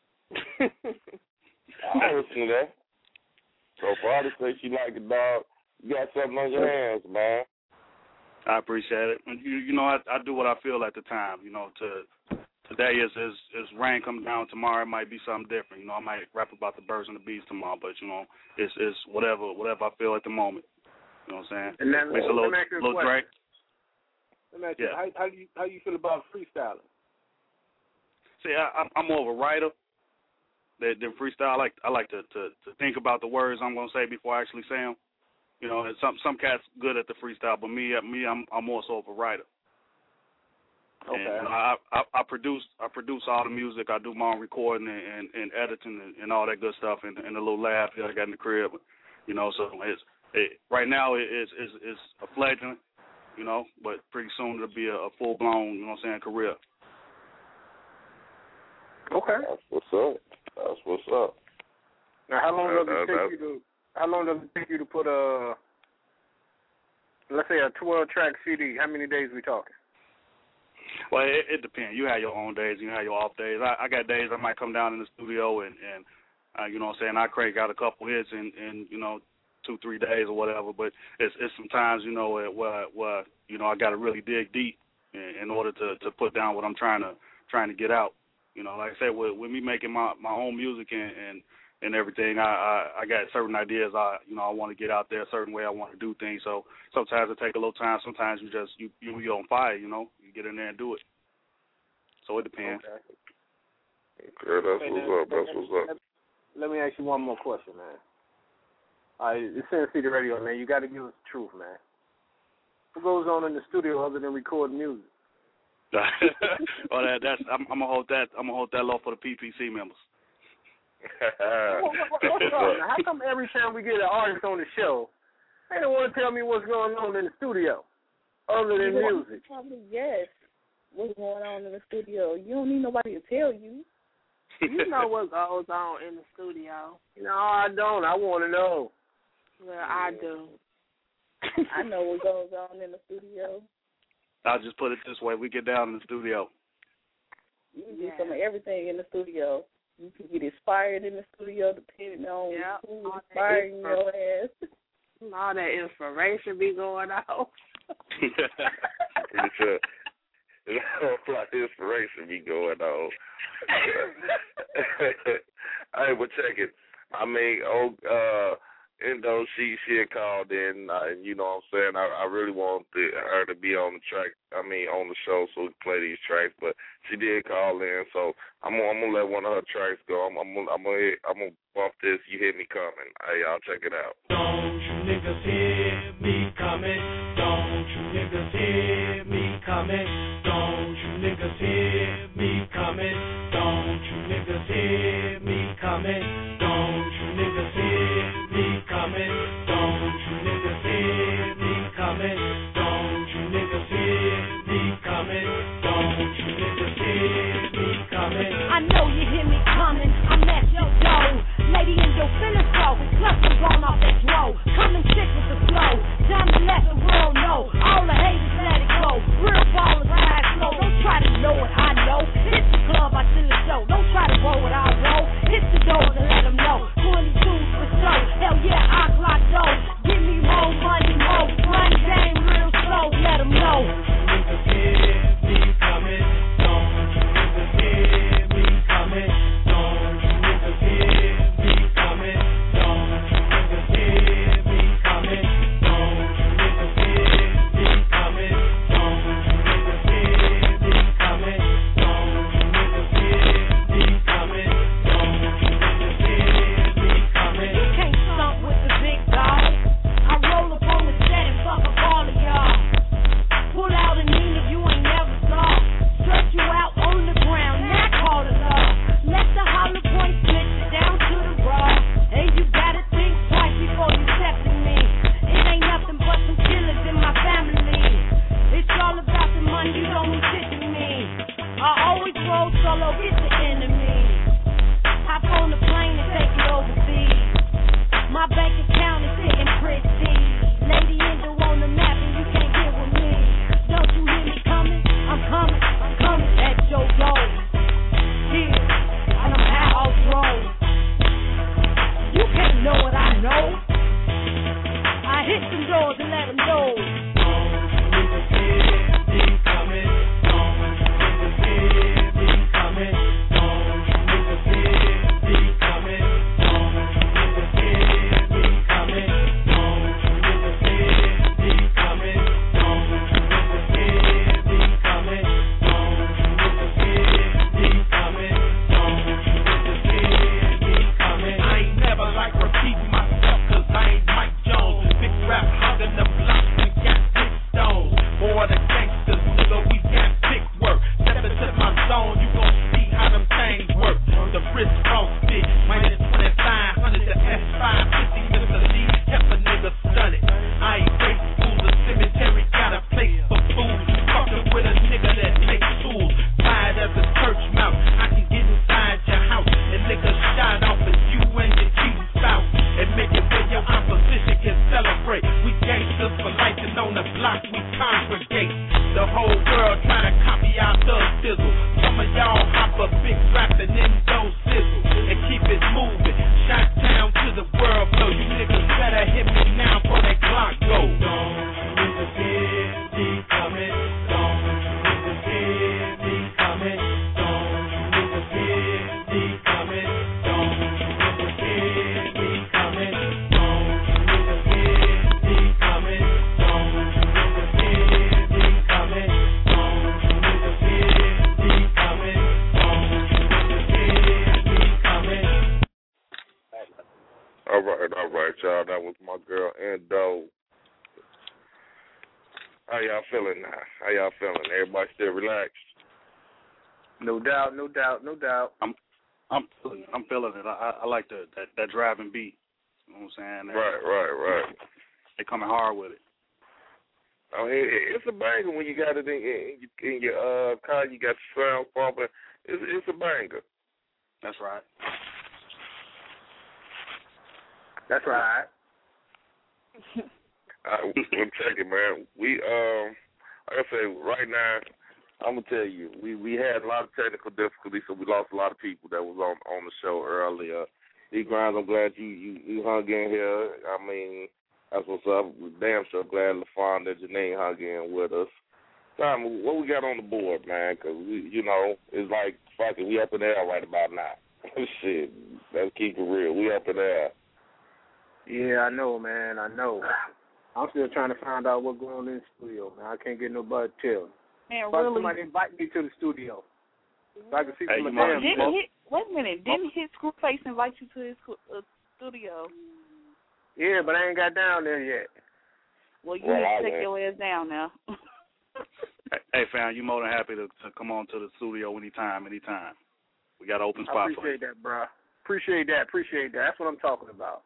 Speaker 2: I don't listen to that. So for her to say she like it, dog, you got something on your hands, man.
Speaker 10: I appreciate it. You, you know, I, I do what I feel at the time. You know, to today is, is is rain come down. Tomorrow it might be something different. You know, I might rap about the birds and the bees tomorrow, but you know, it's it's whatever whatever I feel at the moment. You know what I'm saying?
Speaker 1: And then
Speaker 10: makes a little little drag.
Speaker 1: Let me ask you,
Speaker 10: yeah.
Speaker 1: how, how do you how you feel about freestyling?
Speaker 10: See, I, I'm more of a writer than, than freestyle. I like I like to, to to think about the words I'm gonna say before I actually say them. You know, and some some cats good at the freestyle, but me me I'm I'm more so of a writer.
Speaker 1: Okay.
Speaker 10: And, I, I I produce I produce all the music. I do my own recording and, and, and editing and, and all that good stuff in, in the little lab that I got in the crib. You know, so it's it, right now it, it's it's it's a fledgling, you know, but pretty soon it'll be a, a full blown, you know what I'm saying, career.
Speaker 1: Okay.
Speaker 2: That's what's up. That's what's up.
Speaker 1: Now, how long does
Speaker 2: uh,
Speaker 1: it take
Speaker 2: uh,
Speaker 1: you to? How long does it take you to put a, let's say, a twelve track C D? How many days we talking?
Speaker 10: Well, it, it depends. You have your own days. You have your off days. I, I got days I might come down in the studio and, and uh, you know what I'm saying, I crank out a couple hits in, in, you know, two, three days or whatever. But it's, it's sometimes, you know, where, where, where you know, I got to really dig deep in, in order to, to put down what I'm trying to trying to get out. You know, like I said, with, with me making my, my own music and, and, and everything, I, I, I got certain ideas. I you know I want to get out there a certain way. I want to do things. So sometimes it take a little time. Sometimes you just you you you're on fire. You know, you get in there and do it. So it depends.
Speaker 2: Okay, okay that's
Speaker 1: okay,
Speaker 2: what's
Speaker 1: then,
Speaker 2: up. That's what's up.
Speaker 1: Let me ask you one more question, man. All right, it's Sin City Radio, man. You got to give us the truth, man. What goes on in the studio other than recording music?
Speaker 10: well, that, that's I'm, I'm gonna hold that. I'm gonna hold that low for the P P C members.
Speaker 1: What's up? Now, how come every time we get an artist on the show, they don't want to tell me what's going on in the studio other than
Speaker 3: you
Speaker 1: music?
Speaker 3: Probably yes. What's going on in the studio? You don't need nobody to tell you.
Speaker 8: You know what goes on in the studio.
Speaker 1: No, I don't. I want to know.
Speaker 8: Well, I do.
Speaker 3: I know what goes on in the studio.
Speaker 10: I'll just put it this way: we get down in the studio.
Speaker 3: You can do some of everything in the studio. You can get inspired in the studio depending on
Speaker 8: yep.
Speaker 3: who's inspiring your ass.
Speaker 8: All that inspiration be going on.
Speaker 2: Pretty sure. A lot of inspiration be going on. Hey, but check it. I mean, oh, uh, Endo, she she had called in, uh, and you know what I'm saying. I, I really wanted her to be on the track. I mean, on the show, so we can play these tracks. But she did call in, so I'm gonna, I'm gonna let one of her tracks go. I'm, I'm gonna I'm gonna hit, I'm gonna bump this. You hear me coming? Hey, y'all check it out.
Speaker 9: Don't you niggas hear me coming? Don't you niggas hear me coming? Don't you niggas hear me coming? Don't you niggas hear me coming? Don't you niggas hear me coming? Don't you niggas hear me coming? Don't you niggas hear me coming? Don't you niggas hear me coming?
Speaker 7: I know you hear me coming. I'm at your door. Lady in your feelings go. Plus I'm going off that road. Coming sick with the flow. Time to let the world know. All the haters let it go. Real ballers ride slow. Don't try to know what I know. Hit the club, I still a show. Don't try to roll what I roll. Hit the door to let them know. twenty-twos for show. Hell yeah, I clock dough. Give me more money, more. Run game real slow. Let them know.
Speaker 9: Niggas hear me coming. Don't you niggas hear me coming? Don't you niggas hear me coming? Don't you niggas hear me coming? Don't you niggas hear me coming? Don't you niggas hear me coming? Don't you niggas hear me coming? Don't you niggas hear me coming?
Speaker 7: You can't stump with the big dog. I roll up on the set and fuck up all of y'all. Pull out a Nina you ain't never saw. Stretch you out on the ground, now call it love. Let the hollow point switch it down to the raw. And you gotta think twice before you stepping me. It ain't nothing but some killers in my family. It's all about the money, you don't mean shit to me. I always roll solo, get the enemy. Hop on the plane and take it overseas. My bank account is sitting pretty. Lady Endo on the map and you can't get with me. Don't you hear me coming? I'm coming, I'm coming at your door. Here, and I'm out off road. You can't know what I know. I hit some doors and let them know.
Speaker 9: Don't you niggas hear me coming? Don't you niggas hear me coming? Don't you niggas hear me coming? Don't you niggas hear me coming? Don't you niggas hear me coming? Don't you niggas hear me coming? Don't you niggas hear me coming? Don't you niggas hear me coming?
Speaker 5: I ain't never like repeating myself, cause I ain't Mike Jones. Big rap hogging the block, we got big stones. More the gangsters, nigga, we got big work. Step into my zone, you gon' see how them things work. The wrist cross stick, minus twenty-five hundred to S five fifty, Mister Lee, kept a nigga stunning. I ain't great school, the cemetery got a place for fools. Fucking with a nigga that makes tools. Wide as a church mouse, I can get inside your house and lick a shot off of you and your cheap spouse. And make it where your opposition can celebrate. We gangsters for life and on the block we congregate. The whole world trying to copy our thug sizzle. Some of y'all hop a big rap and then don't sizzle. And keep it moving. Shot down to the world flow. You niggas better hit me now before that clock go.
Speaker 9: Don't you niggas hear me coming? Don't you niggas hear me coming? Don't you niggas hear me coming? Don't you niggas hear me coming? Don't you niggas hear me coming? Don't you niggas hear me coming? Don't you niggas hear me coming? Don't you niggas hear me coming?
Speaker 2: All right, all right, y'all. That was my girl Endo. How y'all feeling now? How y'all feeling? Everybody still relaxed?
Speaker 1: No doubt, no doubt, no doubt.
Speaker 10: I'm, I'm, I'm feeling it. I, I like the that, that driving beat. You know what I'm saying?
Speaker 2: Right, right, right.
Speaker 10: They coming hard with it.
Speaker 2: I mean, it's a banger when you got it in, in, in your uh, car. You got the sound pumping. It's, it's a banger.
Speaker 10: That's right.
Speaker 1: That's right.
Speaker 2: All right, we'll check it, man. We um like I say, right now, I'm gonna tell you, we we had a lot of technical difficulties, so we lost a lot of people that was on on the show earlier. D Grimes, I'm glad you, you you hung in here. I mean, that's what's up. We're damn sure glad LaFonda and Janine hung in with us. Tom, what we got on the board, man? Because we, you know, it's like fuck it, we up in the air right about now. Shit, let's keep it real. We up in the air.
Speaker 1: Yeah, I know, man. I know. I'm still trying to find out what's going on in the studio, man. I can't get nobody to tell.
Speaker 3: Man,
Speaker 1: Probably
Speaker 3: really?
Speaker 1: somebody invite me to the studio so I can see
Speaker 10: Hey,
Speaker 1: some of
Speaker 10: you might-
Speaker 1: them.
Speaker 3: Didn't hit, wait a minute. Didn't Hit Screwface invite you to his uh, studio?
Speaker 1: Yeah, but I ain't got down there yet.
Speaker 3: Well, you
Speaker 2: Well,
Speaker 3: need
Speaker 2: I
Speaker 3: to take
Speaker 2: went.
Speaker 3: your ass down now.
Speaker 10: Hey, fam, you more than happy to, to come on to the studio anytime, anytime. We got an open
Speaker 1: I
Speaker 10: spot for you.
Speaker 1: appreciate that, bro. Appreciate that. Appreciate that. That's what I'm talking about.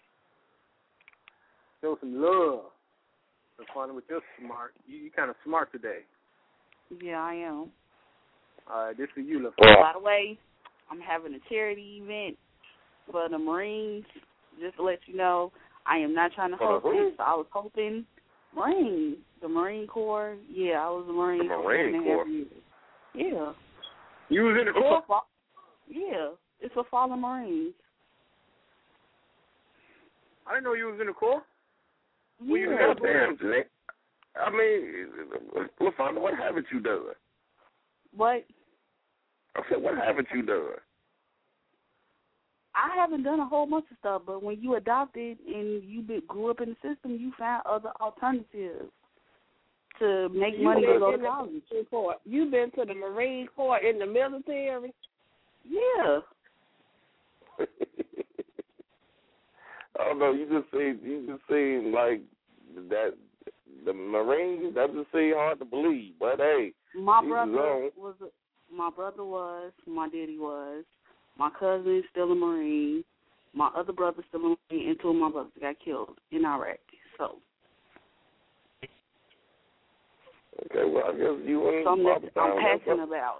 Speaker 1: Show some love. It's funny with your smart. You, you kind of smart today.
Speaker 3: Yeah, I am.
Speaker 1: All right, this for you, LaFonda.
Speaker 2: Well,
Speaker 3: By the way, I'm having a charity event for the Marines. Just to let you know, I am not trying to
Speaker 2: For the
Speaker 3: host
Speaker 2: who?
Speaker 3: it, so I was hoping Marine, the Marine Corps. Yeah, I was a Marine.
Speaker 2: The
Speaker 3: for
Speaker 2: Marine
Speaker 3: two and a half
Speaker 2: Corps?
Speaker 3: years. Yeah.
Speaker 1: You was in the
Speaker 3: It's
Speaker 1: Corps?
Speaker 3: for fa- yeah, it's for fallen Marines.
Speaker 1: I didn't know you was in the Corps. Well, you
Speaker 3: Yeah.
Speaker 1: got
Speaker 2: damn, Nick. I mean, LaFonda, what haven't you done?
Speaker 3: What?
Speaker 2: I said, what haven't you done?
Speaker 3: I haven't done a whole bunch of stuff, but when you adopted and you be, grew up in the system, you found other alternatives to make
Speaker 8: You
Speaker 3: money
Speaker 8: been
Speaker 3: to go to
Speaker 8: in the
Speaker 3: college.
Speaker 8: Marine Corps. You been to the Marine Corps in the military?
Speaker 3: Yeah.
Speaker 2: I don't know. You just seem you just seem like that. The Marines. That just seem hard to believe. But hey,
Speaker 3: My
Speaker 2: he's
Speaker 3: brother
Speaker 2: wrong.
Speaker 3: was a, my brother was, my daddy was, my cousin is still a Marine, my other brother's still a Marine, and two of my brothers got killed in Iraq. So
Speaker 2: Okay, well I guess you and
Speaker 3: something
Speaker 2: Papa
Speaker 3: that I'm
Speaker 2: Tom got
Speaker 3: passionate
Speaker 2: something.
Speaker 3: about.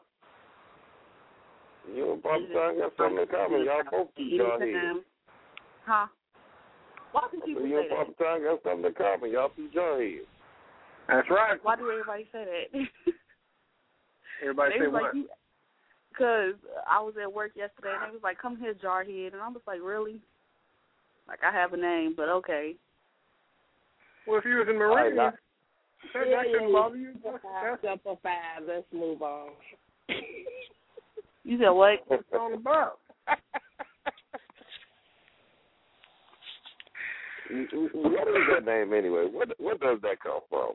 Speaker 2: You and Papa Tom got something in common. Y'all both beat y'all head.
Speaker 3: Anytime. Huh? Why do people
Speaker 2: You
Speaker 3: say
Speaker 2: and Papa Tom got something in common. Y'all beat y'all head.
Speaker 1: That's right.
Speaker 3: that? Why do everybody say that?
Speaker 1: Everybody
Speaker 3: They
Speaker 1: say
Speaker 3: was like,
Speaker 1: what?
Speaker 3: you, Cause I was at work yesterday and they was like, "Come here, Jarhead," and I was like, "Really?" Like I have a name, but okay.
Speaker 1: Well, if you was in Marines,
Speaker 2: Right,
Speaker 1: that, that shouldn't bother you. That's, that's
Speaker 8: Simple five. Let's move on.
Speaker 3: You said what?
Speaker 1: what it's all about.
Speaker 2: What is that name anyway? What what does that come from?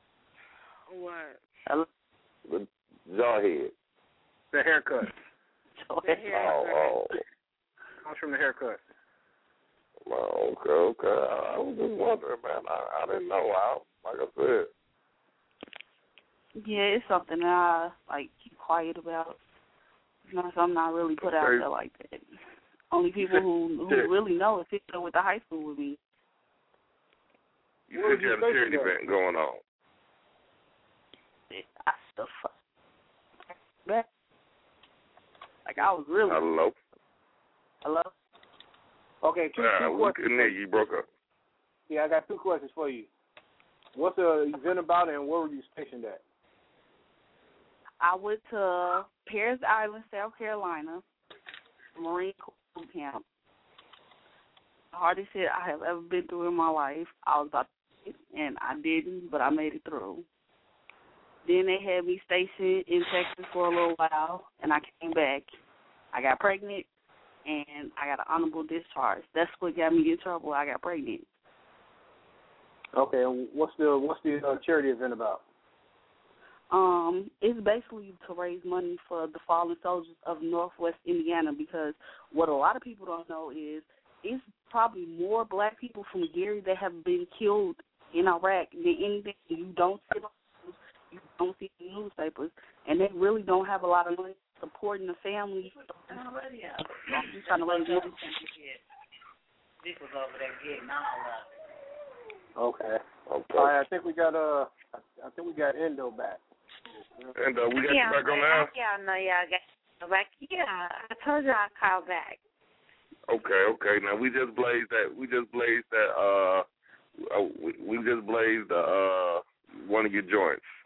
Speaker 8: What?
Speaker 2: The Jawhead.
Speaker 1: The haircut.
Speaker 8: The haircut.
Speaker 2: Oh, oh.
Speaker 1: Comes from the haircut.
Speaker 2: Well, okay, okay. I, I was just wondering, man. I, I didn't know. I, like I said.
Speaker 3: Yeah, it's something that I like keep quiet about. You know, so I'm not really put out
Speaker 2: Okay.
Speaker 3: there like that. Only people who who really know is people with the high school with me.
Speaker 2: You
Speaker 1: What
Speaker 2: said you
Speaker 1: was
Speaker 2: had a
Speaker 1: your
Speaker 2: charity
Speaker 1: station
Speaker 2: event going on.
Speaker 3: I the fuck. Back. Like I was really.
Speaker 2: Hello.
Speaker 3: Hello.
Speaker 1: Okay, two,
Speaker 2: Uh,
Speaker 1: two
Speaker 2: we
Speaker 1: questions.
Speaker 2: couldn't hear you. You broke up.
Speaker 1: Yeah, I got two questions for you. What's the event about and where were you stationed at?
Speaker 3: I went to Paris Island, South Carolina, Marine Corps camp. The hardest shit I have ever been through in my life. I was about to, and I didn't, but I made it through. Then they had me stationed in Texas for a little while, and I came back. I got pregnant, and I got an honorable discharge. That's what got me in trouble. I got pregnant.
Speaker 1: Okay, and what's the what's the uh, charity event about?
Speaker 3: Um, it's basically to raise money for the fallen soldiers of Northwest Indiana, because what a lot of people don't know is it's probably more black people from Gary that have been killed in Iraq than anything. You don't see the news, you don't see the newspapers, and they really don't have a lot of money supporting the families. I'm just trying to raise money.
Speaker 11: This was over there getting all of it.
Speaker 1: Okay.
Speaker 2: Okay.
Speaker 1: All right, I think we got uh, I think we got Endo back.
Speaker 2: And uh, we got
Speaker 4: yeah,
Speaker 2: you back on now?
Speaker 4: Yeah, I know y'all got back. Yeah, I told you I'd call back.
Speaker 2: Okay, okay. Now we just blazed that. We just blazed that. Uh, uh we, we just blazed uh one of your joints.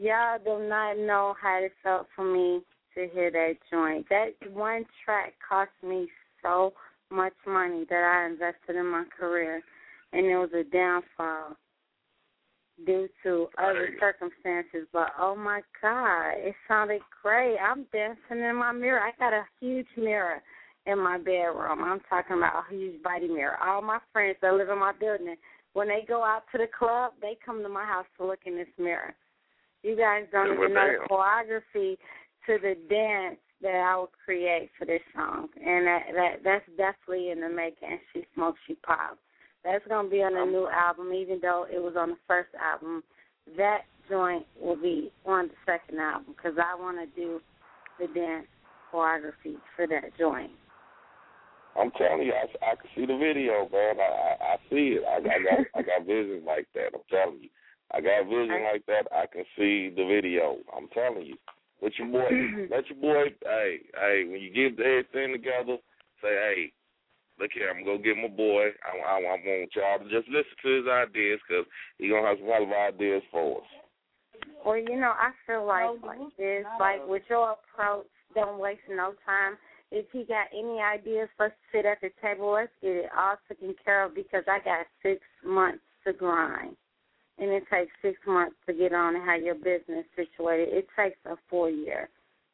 Speaker 4: y'all do not know how it felt for me to hear that joint. That one track cost me so much money that I invested in my career, and it was a downfall due to other circumstances. But, oh, my God, it sounded great. I'm dancing in my mirror. I got a huge mirror in my bedroom. I'm talking about a huge body mirror. All my friends that live in my building, when they go out to the club, they come to my house to look in this mirror. You guys don't yeah, even know the choreography to the dance that I would create for this song. And that, that that's definitely in the making. She Smokes, She Pops. That's going to be on the new album, even though it was on the first album. That joint will be on the second album because I want to do the dance choreography for that joint.
Speaker 2: I'm telling you, I, I can see the video, man. I, I, I see it. I, I got I got vision like that. I'm telling you. I got vision like that. I can see the video. I'm telling you. Let your boy, let your boy, hey, hey, when you get everything together, say, hey, look here, I'm going to get my boy. I, I, I want y'all to just listen to his ideas because he's going to have some hell of ideas for us.
Speaker 4: Well, you know, I feel like, like this, like with your approach, don't waste no time. If he got any ideas, let's sit at the table. Let's get it all taken care of because I got six months to grind. And it takes six months to get on and have your business situated. It takes a full year.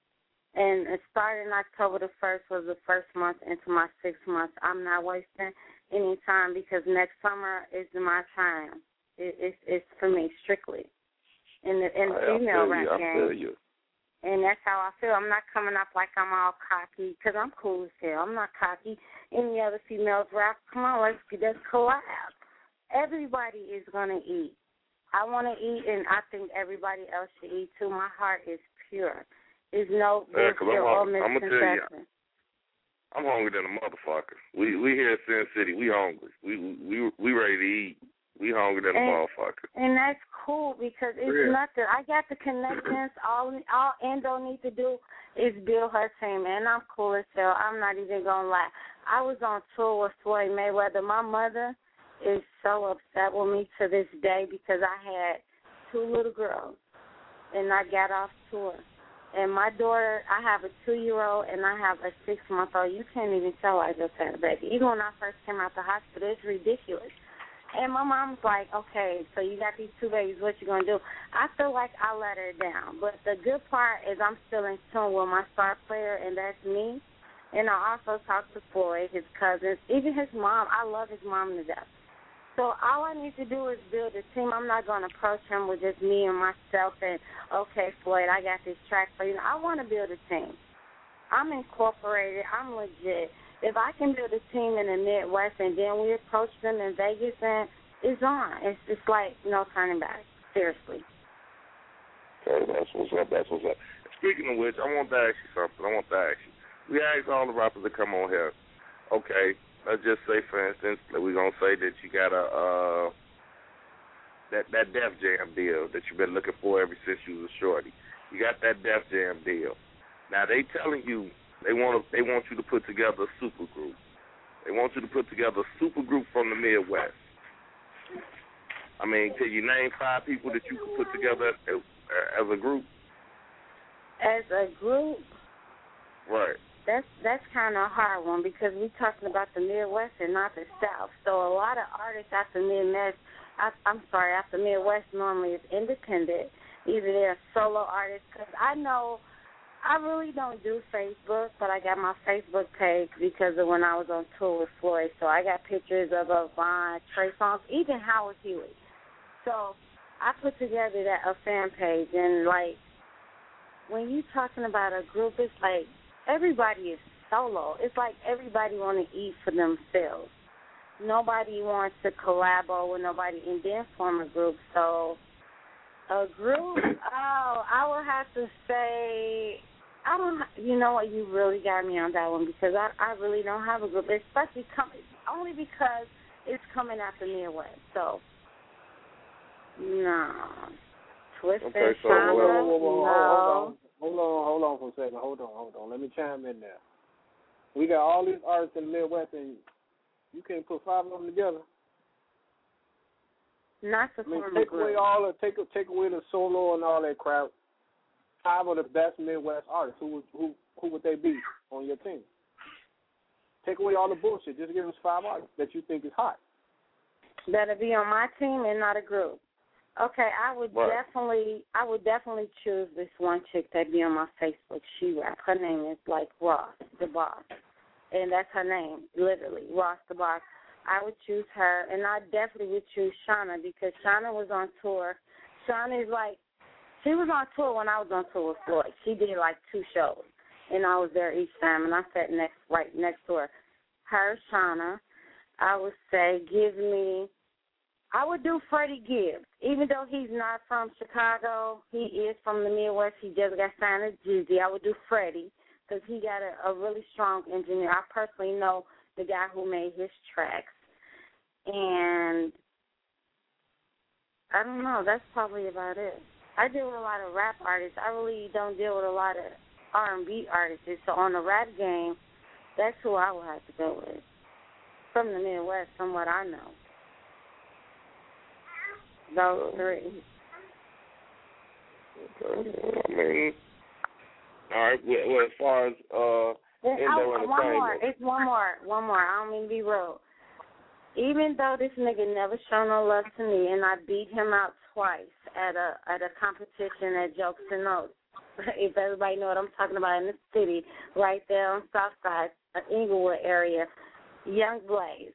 Speaker 4: And starting October the first was the first month into my six months. I'm not wasting any time because next summer is my time. It, it's, it's for me strictly in the, in the female rap game. And that's how I feel. I'm not coming up like I'm all cocky because I'm cool as hell. I'm not cocky. Any other females rap, come on, let's, let's collab. Everybody is going to eat. I want to eat, and I think everybody else should eat, too. My heart is pure. There's no
Speaker 2: yeah,
Speaker 4: bullshit or misconception.
Speaker 2: I'm hungry than a motherfucker. We we here in Sin City. We hungry. We we we ready to eat. We hungry than
Speaker 4: and,
Speaker 2: a motherfucker.
Speaker 4: And that's cool because it's yeah. nothing. I got the connections. all all Endo needs to do is build her team, and I'm cool as hell. I'm not even going to lie. I was on tour with Floyd Mayweather. My mother is so upset with me to this day because I had two little girls, and I got off tour. And my daughter, I have a two-year-old, and I have a six-month-old. You can't even tell I just had a baby. Even when I first came out the hospital, it's ridiculous. And my mom's like, okay, so you got these two babies, what you going to do? I feel like I let her down. But the good part is I'm still in tune with my star player, and that's me. And I also talk to Floyd, his cousins, even his mom. I love his mom to death. So all I need to do is build a team. I'm not going to approach him with just me and myself and, okay, Floyd, I got this track for you. I want to build a team. I'm incorporated. I'm legit. If I can build a team in the Midwest and then we approach them in Vegas, then it's on. It's just like no turning back. Seriously.
Speaker 2: Okay, that's what's up. That's what's up. Speaking of which, I want to ask you something. I want to ask you. We ask all the rappers to come on here. Okay. Let's just say, for instance, that we're going to say that you got a, uh, that, that Def Jam deal that you've been looking for ever since you was a shorty. You got that Def Jam deal. Now, they telling you they want to, they want you to put together a super group. They want you to put together a super group from the Midwest. I mean, can you name five people that you could put together as, as a group?
Speaker 4: As a group?
Speaker 2: Right.
Speaker 4: That's that's kind of a hard one because we're talking about the Midwest and not the South. So a lot of artists out the Midwest, I, I'm sorry, out the Midwest normally is independent. Either they're solo artists because I know I really don't do Facebook, but I got my Facebook page because of when I was on tour with Floyd. So I got pictures of Avant, Trey Songz, even Howard Hewitt. So I put together that a fan page, and like when you're talking about a group, it's like everybody is solo. It's like everybody want to eat for themselves. Nobody wants to collabo with nobody and then form a group. So a group, oh, I would have to say, I don't. You know what? You really got me on that one because I, I really don't have a group, especially coming only because it's coming out the Midwest. So no, Twisted
Speaker 1: okay, so
Speaker 4: Shonda,
Speaker 1: whoa, whoa, whoa,
Speaker 4: no.
Speaker 1: Hold on, hold on, hold on for a second. Hold on, hold on. Let me chime in there. We got all these artists in the Midwest, and you can't put five of them together.
Speaker 4: Not the
Speaker 1: I mean,
Speaker 4: former
Speaker 1: take
Speaker 4: group.
Speaker 1: away all the take take away the solo and all that crap. Five of the best Midwest artists. Who would who who would they be on your team? Take away all the bullshit. Just give us five artists that you think is hot.
Speaker 4: That'll be on my team and not a group. Okay, I would
Speaker 2: right.
Speaker 4: definitely, I would definitely choose this one chick that be on my Facebook. She rap. Her name is like Ross the Boss, and that's her name, literally, Ross the Boss. I would choose her, and I definitely would choose Shauna because Shauna was on tour. Shauna is like, she was on tour when I was on tour with Floyd. She did like two shows, and I was there each time, and I sat next, right next to her. Her, Shauna, I would say, give me. I would do Freddie Gibbs. Even though he's not from Chicago, he is from the Midwest. He just got signed as Jeezy. I would do Freddie because he got a, a really strong engineer. I personally know the guy who made his tracks. And I don't know. That's probably about it. I deal with a lot of rap artists. I really don't deal with a lot of R and B artists. So on the rap game, that's who I would have to go with. From the Midwest, from what I know. Those three.
Speaker 2: Okay. I mean, all right. Well, as far as uh, Indo Entertainment.
Speaker 4: One more. It's one more. One more. I don't mean to be rude. Even though this nigga never show no love to me, and I beat him out twice at a at a competition at Jokes and Notes. If everybody know what I'm talking about in the city, right there on South Side, uh, Inglewood area, Young Blaze.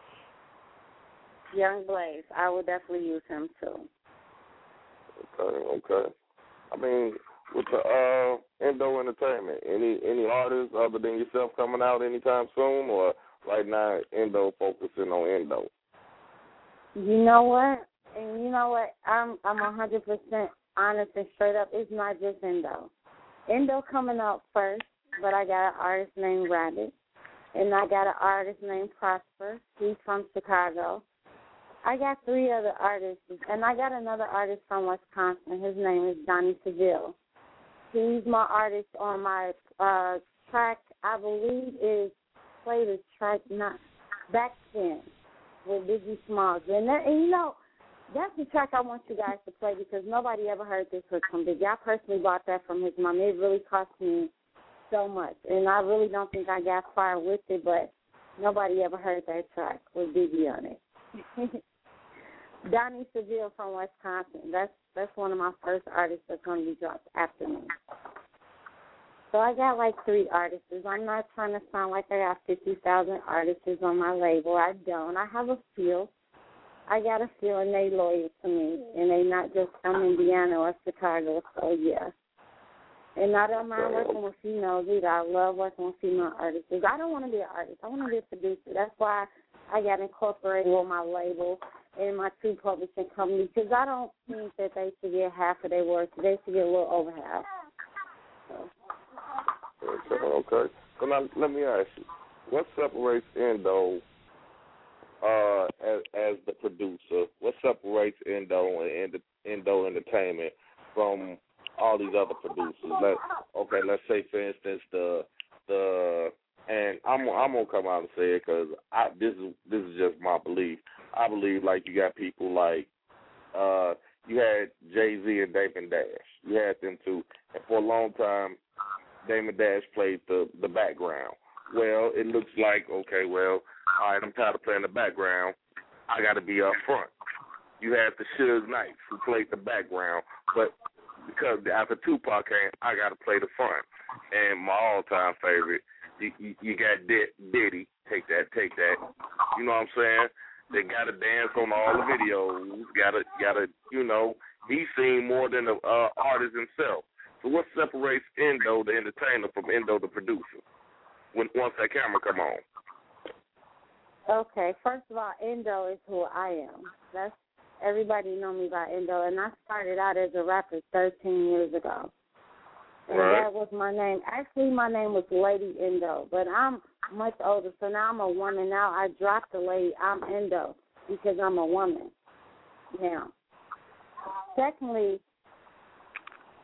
Speaker 4: Young Blaze. I would definitely use him too.
Speaker 2: Okay, okay. I mean, with the uh, Indo Entertainment, any any artists other than yourself coming out anytime soon, or right now Indo focusing on Indo?
Speaker 4: You know what? And you know what? I'm I'm one hundred percent honest and straight up. It's not just Indo. Indo coming out first, but I got an artist named Rabbit, and I got an artist named Prosper. He's from Chicago. I got three other artists, and I got another artist from Wisconsin. His name is Donnie Seville. He's my artist on my uh, track, I believe, is Play the Track, not Backspin, with Biggie Smalls. And, that, and, you know, that's the track I want you guys to play because nobody ever heard this hook from Biggie. I personally bought that from his mom. It really cost me so much, and I really don't think I got far with it, but nobody ever heard that track with Biggie on it. Donnie Seville from Wisconsin. That's that's one of my first artists that's going to be dropped after me. So I got like three artists. I'm not trying to sound like I got fifty thousand artists on my label. I don't. I have a feel. I got a feel, and they loyal to me, and they not just from Indiana or Chicago. So yeah. And I don't mind working with females either. I love working with female artists. I don't want to be an artist. I want to be a producer. That's why I got incorporated with my label and my two publishing companies, because I don't think that they should get half of their work. They should get a little over half. So.
Speaker 2: Okay, okay. So now let me ask you, what separates Indo uh, as, as the producer? What separates Indo and Indo Entertainment from all these other producers? Let, okay, let's say for instance the the and I'm I'm gonna come out and say it because I this is this is just my belief. I believe like you got people like uh, you had Jay-Z and Damon Dash. You had them two, and for a long time, Damon Dash played the the background. Well, it looks like okay, well, all right, I'm tired of playing the background. I got to be up front. You had the Suge Knights who played the background, but because after Tupac came, I got to play the front. And my all-time favorite, you, you, you got Diddy. Take that, take that. You know what I'm saying? They got to dance on all the videos. Got to, got to, you know, he's seen more than the uh, artist himself. So what separates Indo, the entertainer, from Indo, the producer, when once that camera come on?
Speaker 4: Okay, first of all, Indo is who I am. That's everybody know me by Indo, and I started out as a rapper thirteen years ago. And
Speaker 2: right.
Speaker 4: That was my name. Actually, my name was Lady Indo, but I'm much older, so now I'm a woman. Now I dropped the lady. I'm Indo because I'm a woman now. Secondly,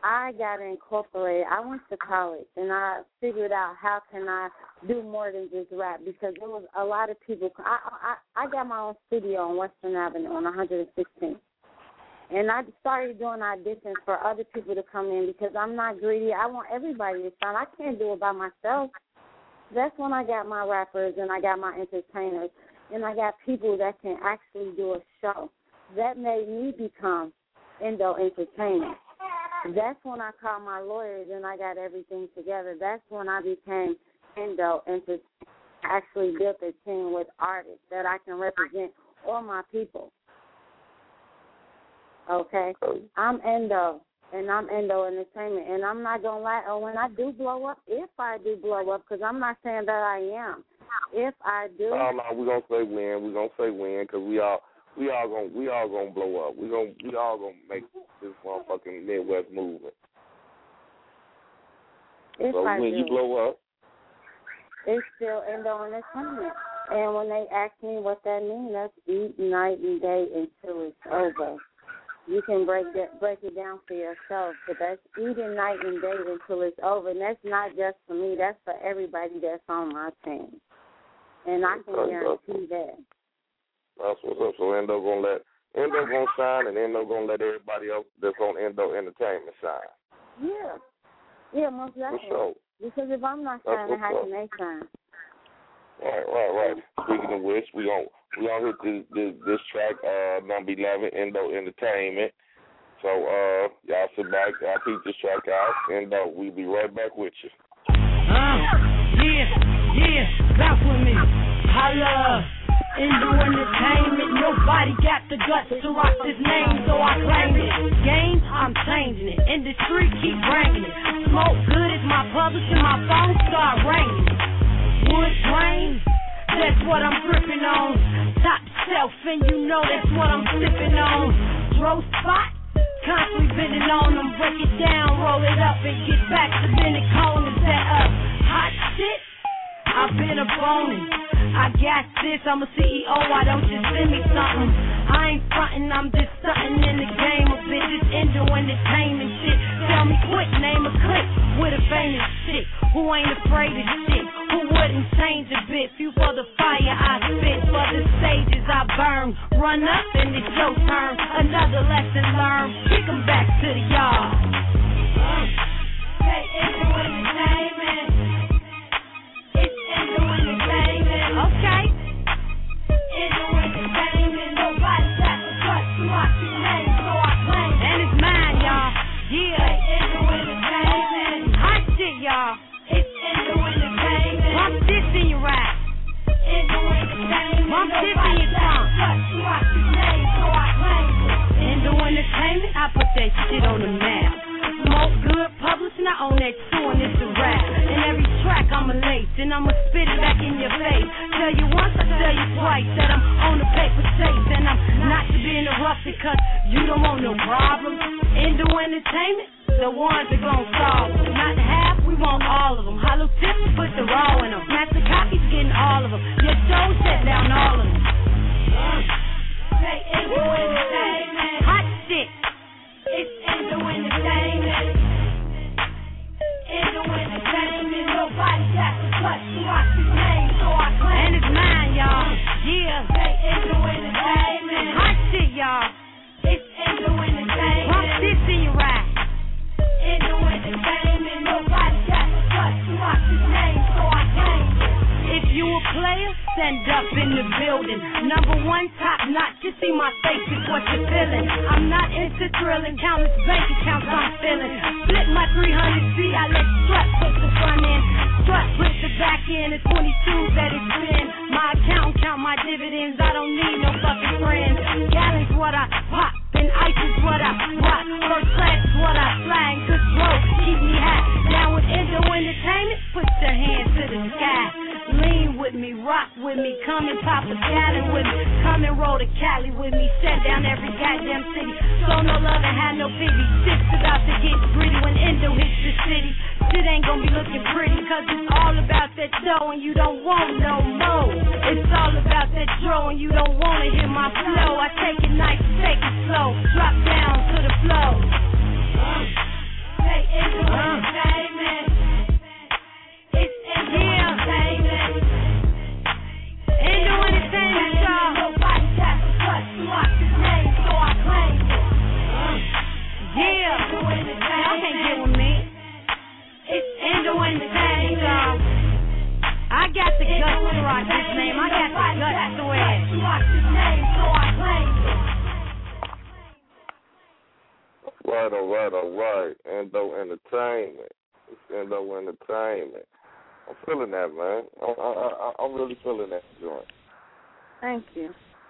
Speaker 4: I got to incorporate. I went to college, and I figured out how can I do more than just rap, because there was a lot of people. I I, I got my own studio on Western Avenue on one hundred sixteenth. And I started doing auditions for other people to come in because I'm not greedy. I want everybody to shine. I can't do it by myself. That's when I got my rappers and I got my entertainers and I got people that can actually do a show. That made me become Endo Entertainment. That's when I called my lawyers and I got everything together. That's when I became Endo Entertainment. Actually built a team with artists that I can represent all my people. Okay, I'm Endo, and I'm Endo Entertainment, and I'm not going to lie, oh, when I do blow up, if I do blow up, because I'm not saying that I am, if I do.
Speaker 2: No, no, we're going to say win, we're going to say win, because we all, we all going we all gonna blow up. We gonna, we all going to make this motherfucking Midwest movement.
Speaker 4: If
Speaker 2: so
Speaker 4: I
Speaker 2: when
Speaker 4: do,
Speaker 2: you blow up,
Speaker 4: it's still Endo Entertainment. And when they ask me what that means, that's eat night and day until it's over. You can break that, break it down for yourself, but that's eating night and day until it's over. And that's not just for me. That's for everybody that's on my team. And I can guarantee that.
Speaker 2: That's what's up. So Endo gonna let Endo gonna shine, and Endo gonna let everybody else that's on Endo Entertainment shine.
Speaker 4: Yeah, yeah, most definitely.
Speaker 2: For sure.
Speaker 4: Because if I'm not shining, how can they shine?
Speaker 2: Right, right, right. Speaking of which, we gonna we gonna hit this this, this track uh, number eleven, Endo Entertainment. So uh, y'all sit back, y'all keep this track out, and uh, we'll be right back with you.
Speaker 7: Uh, yeah, yeah, back with me. I love Endo Entertainment. Nobody got the guts to rock this name, so I claim it. Game, I'm changing it. Industry, keep bringing it. Smoke good is my publishing, my phone start ringing. Wood grain, that's what I'm gripping on. Top shelf, and you know that's what I'm sipping on. Dro spot, constantly bending on them. Break it down, roll it up, and get back to bending cone and set up. Hot shit, I've been a boning. I got this, I'm a C E O, why don't you send me something? I ain't frontin', I'm just stuntin' in the game of bitches, Endo Entertainment shit. Tell me quick, name a click with a famous shit. Who ain't afraid of shit? Who wouldn't change a bit? Few for the fire I spit, for the stages I burn. Run up and it's your turn. Another lesson learned. Kick 'em back to the yard. Hey, Endo Entertainment. It's Endo Entertainment. Okay. Endo Entertainment. Nobody got the guts to rock your name, so I claim. And it's mine, y'all. Yeah. Hey, Endo Entertainment. Hot shit, y'all. It's Endo Entertainment. Bump this in your rap. Endo Entertainment. Bump this in your tongue. Endo Entertainment, I put that shit on the map. Smoke good, publishing, I own that too, and it's a rap. And every track I'ma lace, and I'ma spit it back in your face. Tell you once, I tell you twice, that I'm on the paper chase. And I'm not to be interrupted, cause you don't want no problems. Endo Entertainment, the ones that gon' solve them. Not the half, we want all of them. Hollow tips, put the raw in them. Master copies, getting all of them. Your show, shut down all of them. Say Endo Entertainment. Hot shit. It's Endo Entertainment. Endo Entertainment. Nobody got the guts to rock his name, so I claim. And it's mine, y'all. Yeah. Say Endo Entertainment. Hot shit, y'all. It's Endo Entertainment. Pump this in your rap. Endo Entertainment. Nobody got the guts to rock his name, so I claim. If you a player, stand up in the building. Number one, top notch. You see my face is what you're feeling. I'm not into thrilling, countless bank accounts I'm filling. Split my three hundred C, I let Strut put the front end. Strut put the back end, it's twenty-two that it's spin. My account count my dividends, I don't need no fucking friends. Gallons what I pop, and ice is what I rock. First class is what I slang, cause bro, keep me hot. Down with Endo Entertainment, put your hands to the sky. Lean with me, rock with me, come and pop a gallon with me. Come and roll to Cali with me, shut down every goddamn city. Show no love and have no pity. Shit's about to get gritty when Endo hits the city. Shit ain't gonna be looking pretty, cause it's all about that dough and you don't want no more. It's all about that draw and you don't wanna hear my flow. I take it nice, take it slow, drop down to the flow. say Endo Entertainment. It's Endo Entertainment. Endo Entertainment, y'all. Nobody got to touch Lock his name, so I claim it. Yeah. Y'all can't get with me. It's Endo Entertainment, y'all. I got the guts to rock his name. I got the guts to wear it. Lock his name, so I claim it.
Speaker 2: Right, all right, all right. Endo Entertainment. It's Endo Entertainment. I'm feeling that, man. I, I, I, I'm really feeling that joint.
Speaker 4: Thank you.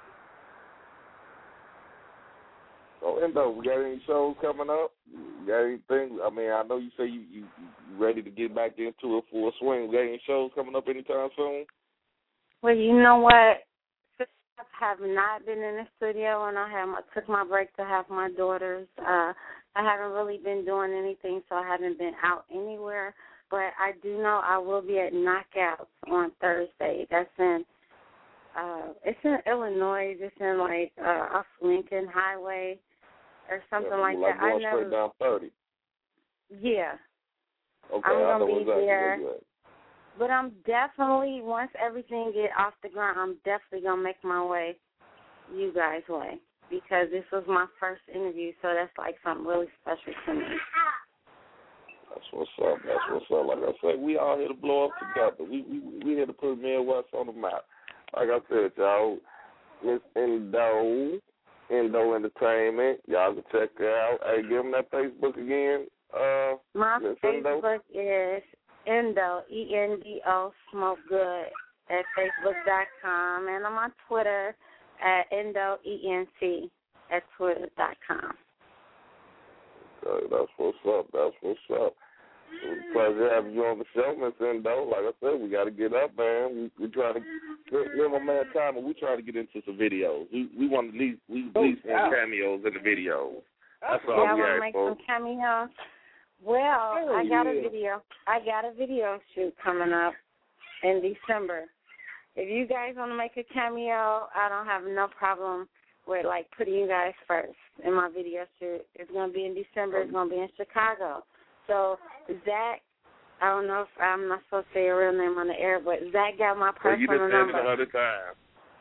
Speaker 2: So, Endo, we got any shows coming up? You got anything? I mean, I know you say you, you, you ready to get back into it for a swing. We got any shows coming up anytime soon?
Speaker 4: Well, you know what? I have not been in the studio, and I have I took my break to have my daughters. Uh, I haven't really been doing anything, so I haven't been out anywhere. But I do know I will be at Knockouts on Thursday. That's in uh, it's in Illinois. It's in like uh, off Lincoln Highway or something
Speaker 2: yeah,
Speaker 4: like,
Speaker 2: like
Speaker 4: that.
Speaker 2: Going
Speaker 4: I never.
Speaker 2: Straight down thirty.
Speaker 4: Yeah.
Speaker 2: Okay,
Speaker 4: I'm
Speaker 2: I
Speaker 4: gonna
Speaker 2: know
Speaker 4: be
Speaker 2: exactly
Speaker 4: there.
Speaker 2: where you at.
Speaker 4: But I'm definitely, once everything get off the ground, I'm definitely going to make my way you guys' way, because this was my first interview, so that's like something really special to me.
Speaker 2: That's what's up. That's what's up. Like I said, we all here to blow up together. We we we here to put Midwest on the map. Like I said, y'all, Miss Endo, Endo Entertainment. Y'all can check her out. Hey, give them that Facebook again. Uh,
Speaker 4: my
Speaker 2: Miss
Speaker 4: Facebook
Speaker 2: Endo.
Speaker 4: is Endo, E N D O, Smoke Good at Facebook dot com, and I'm on Twitter at Endo, E N T, at Twitter dot com.
Speaker 2: Okay, that's what's up. That's what's up. It was a pleasure having you on the show, Miss Endo. Like I said, we got to get up, man. We we try to give my man time, and we try to get into some videos. We we want at least we at least want cameos in the videos. That's all
Speaker 4: yeah,
Speaker 2: we
Speaker 4: I want to
Speaker 2: ask
Speaker 4: make
Speaker 2: for.
Speaker 4: some cameos. Well,
Speaker 2: Hell
Speaker 4: I got
Speaker 2: yeah.
Speaker 4: a video. I got a video shoot coming up in December. If you guys want to make a cameo, I don't have no problem with like putting you guys first in my video shoot. It's gonna be in December. It's gonna be in Chicago. So Zach, I don't know if I'm not supposed to say your real name on the air, but Zach got my
Speaker 2: Well,
Speaker 4: personal
Speaker 2: you just
Speaker 4: number.
Speaker 2: said it a hundred times.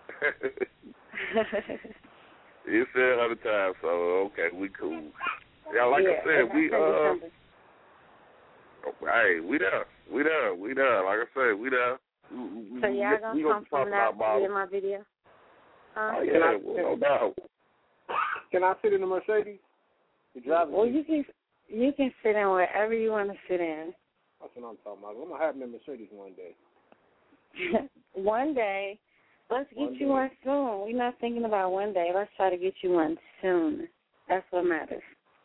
Speaker 2: You said it a hundred times, so okay, we cool. Yeah, like
Speaker 4: yeah,
Speaker 2: I said, we uh.
Speaker 4: December.
Speaker 2: Hey, we there. We there. We there. Like I said, we there. We,
Speaker 4: So y'all
Speaker 2: we,
Speaker 4: gonna
Speaker 2: we
Speaker 4: come
Speaker 2: gonna
Speaker 4: from that to be in my video? Huh?
Speaker 2: Oh, yeah, well, no doubt.
Speaker 1: Can I sit in the Mercedes? You driving?
Speaker 4: Well, you can you can sit in wherever you want to sit in.
Speaker 1: That's what I'm talking about. I'm gonna have me a Mercedes one day.
Speaker 4: One day, let's get
Speaker 1: One
Speaker 4: you
Speaker 1: day.
Speaker 4: one soon. We're not thinking about one day. Let's try to get you one soon. That's what matters.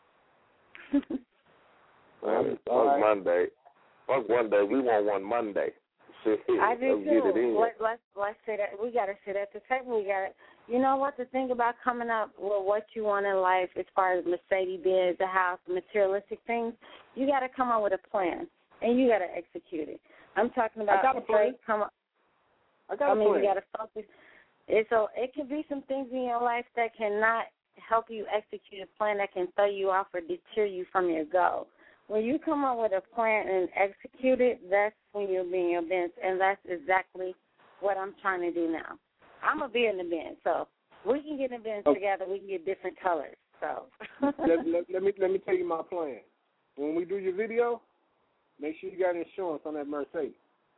Speaker 2: Man, fuck
Speaker 1: All right.
Speaker 2: Monday. Fuck one day. We want one Monday. Shit,
Speaker 4: I do
Speaker 2: let's
Speaker 4: too.
Speaker 2: get it in.
Speaker 4: Let, let's let's sit at. We gotta sit at the table. We got. You know what? The thing about coming up with what you want in life, as far as Mercedes Benz, the house, materialistic things, you got to come up with a plan and you got to execute it. I'm talking about.
Speaker 1: I got a plan.
Speaker 4: straight Come up.
Speaker 1: I got
Speaker 4: I
Speaker 1: a
Speaker 4: mean,
Speaker 1: plan.
Speaker 4: you got to focus. It's so it can be some things in your life that cannot help you execute a plan, that can throw you off or deter you from your goal. When you come up with a plan and execute it, that's when you'll be in your Benz, and that's exactly what I'm trying to do now. I'm going to be in the Benz, so we can get in the Benz
Speaker 1: Okay.
Speaker 4: together. We can get different colors. So
Speaker 1: let, let, let me let me tell you my plan. When we do your video, make sure you got insurance on that Mercedes.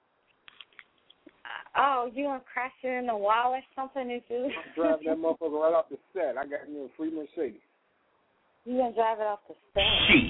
Speaker 4: Oh, you going to crash it in the wall or something? If you
Speaker 1: Drive that motherfucker right off the set. I got me a free Mercedes.
Speaker 4: You going to drive it off the set?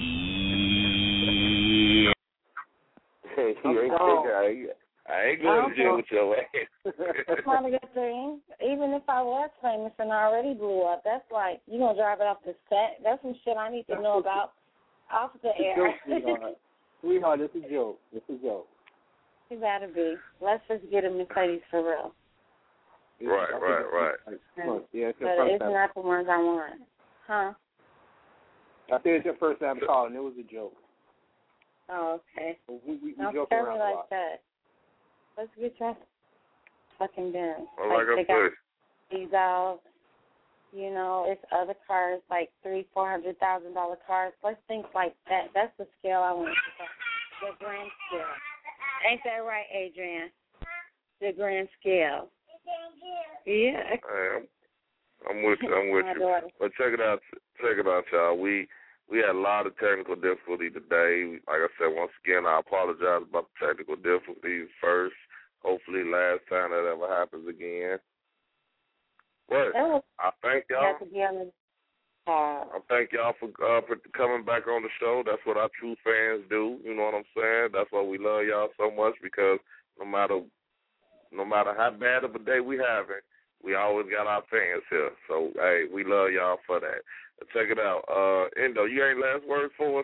Speaker 2: Hey, you ain't
Speaker 1: Oh.
Speaker 2: think I ain't, I ain't going to jail with your ass.
Speaker 4: That's not a good thing. Even if I was famous and I already blew up, that's like, you going to drive it off the set? That's some shit I need to know about off the
Speaker 1: It's a
Speaker 4: air.
Speaker 1: joke, sweetheart. Sweetheart, it's a joke. It's a joke.
Speaker 4: You got to be. Let's just get a Mercedes for real.
Speaker 2: Right, right, right.
Speaker 1: Look, yeah, it's your
Speaker 4: But
Speaker 1: first
Speaker 4: it's
Speaker 1: time.
Speaker 4: not the ones I want. Huh?
Speaker 1: I said it's your first time calling. It was a joke.
Speaker 4: Oh, okay.
Speaker 1: We, we, we
Speaker 4: Don't
Speaker 1: joke
Speaker 4: tell
Speaker 1: around
Speaker 4: me
Speaker 1: a
Speaker 4: like
Speaker 1: lot.
Speaker 4: that. Let's get your fucking done.
Speaker 2: Well, like I
Speaker 4: take
Speaker 2: said,
Speaker 4: out these out. You know, it's other cars like three, four hundred thousand dollar cars. Let's think like that. That's the scale I want to go. The grand scale. Ain't that right, Adrian? The grand scale. Yeah.
Speaker 2: Hey, I'm, I'm with you. I'm with you. But check it out. Check it out, y'all. We we had a lot of technical difficulty today. Like I said, once again, I apologize about the technical difficulties first. Hopefully, last time that ever happens again. But I thank y'all. I thank y'all for uh, for coming back on the show. That's what our true fans do. You know what I'm saying? That's why we love y'all so much, because no matter no matter how bad of a day we having, we always got our fans here. So hey, we love y'all for that. Check it out. Uh, Endo, you ain't last words for us?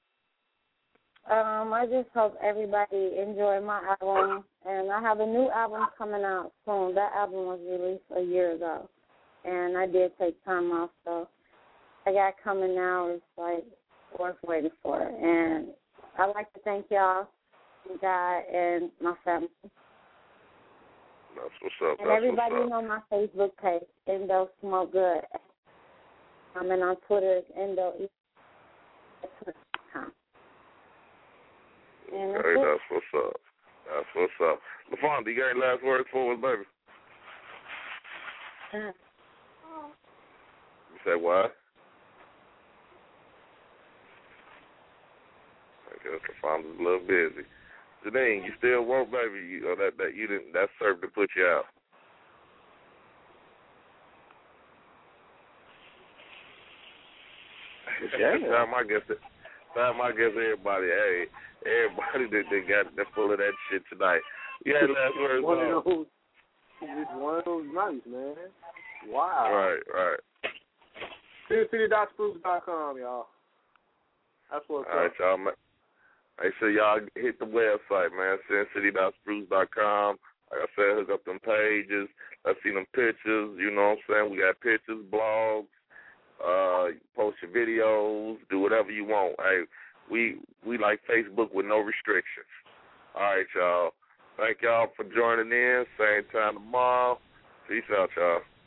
Speaker 4: Um, I just hope everybody enjoy my album, and I have a new album coming out soon. That album was released a year ago, and I did take time off, so I got coming now. It's like worth waiting for, and I'd like to thank y'all, God, and my family.
Speaker 2: That's what's up.
Speaker 4: And
Speaker 2: That's
Speaker 4: everybody
Speaker 2: what's up.
Speaker 4: on my Facebook page, Endo Smoke Good. I'm in on Twitter, it's Endo. And
Speaker 2: okay, that's, that's what's up. That's what's up. LaFonda, you got any last words for us, baby?
Speaker 4: Uh,
Speaker 2: you say what? I guess LaFonda's a little busy. Janine, you still work, baby? You, or that that you didn't? That served to put you out.
Speaker 1: Yeah.
Speaker 2: time I guess, time I guess everybody, hey, everybody that they got that full of that shit tonight. You had last words.
Speaker 1: One of those, it's one of those nights, man. Wow.
Speaker 2: Right, right.
Speaker 1: Sin City dot spruce dot com, y'all. That's what's
Speaker 2: All right,
Speaker 1: up.
Speaker 2: y'all. Man. Make sure y'all hit the website, man. Sin City dot spruce dot com. Like I said, hook up them pages. Let's see them pictures. You know what I'm saying? We got pictures, blogs. Uh, post your videos. Do whatever you want. Hey, we we like Facebook with no restrictions. All right, y'all. Thank y'all for joining in. Same time tomorrow. Peace out, y'all.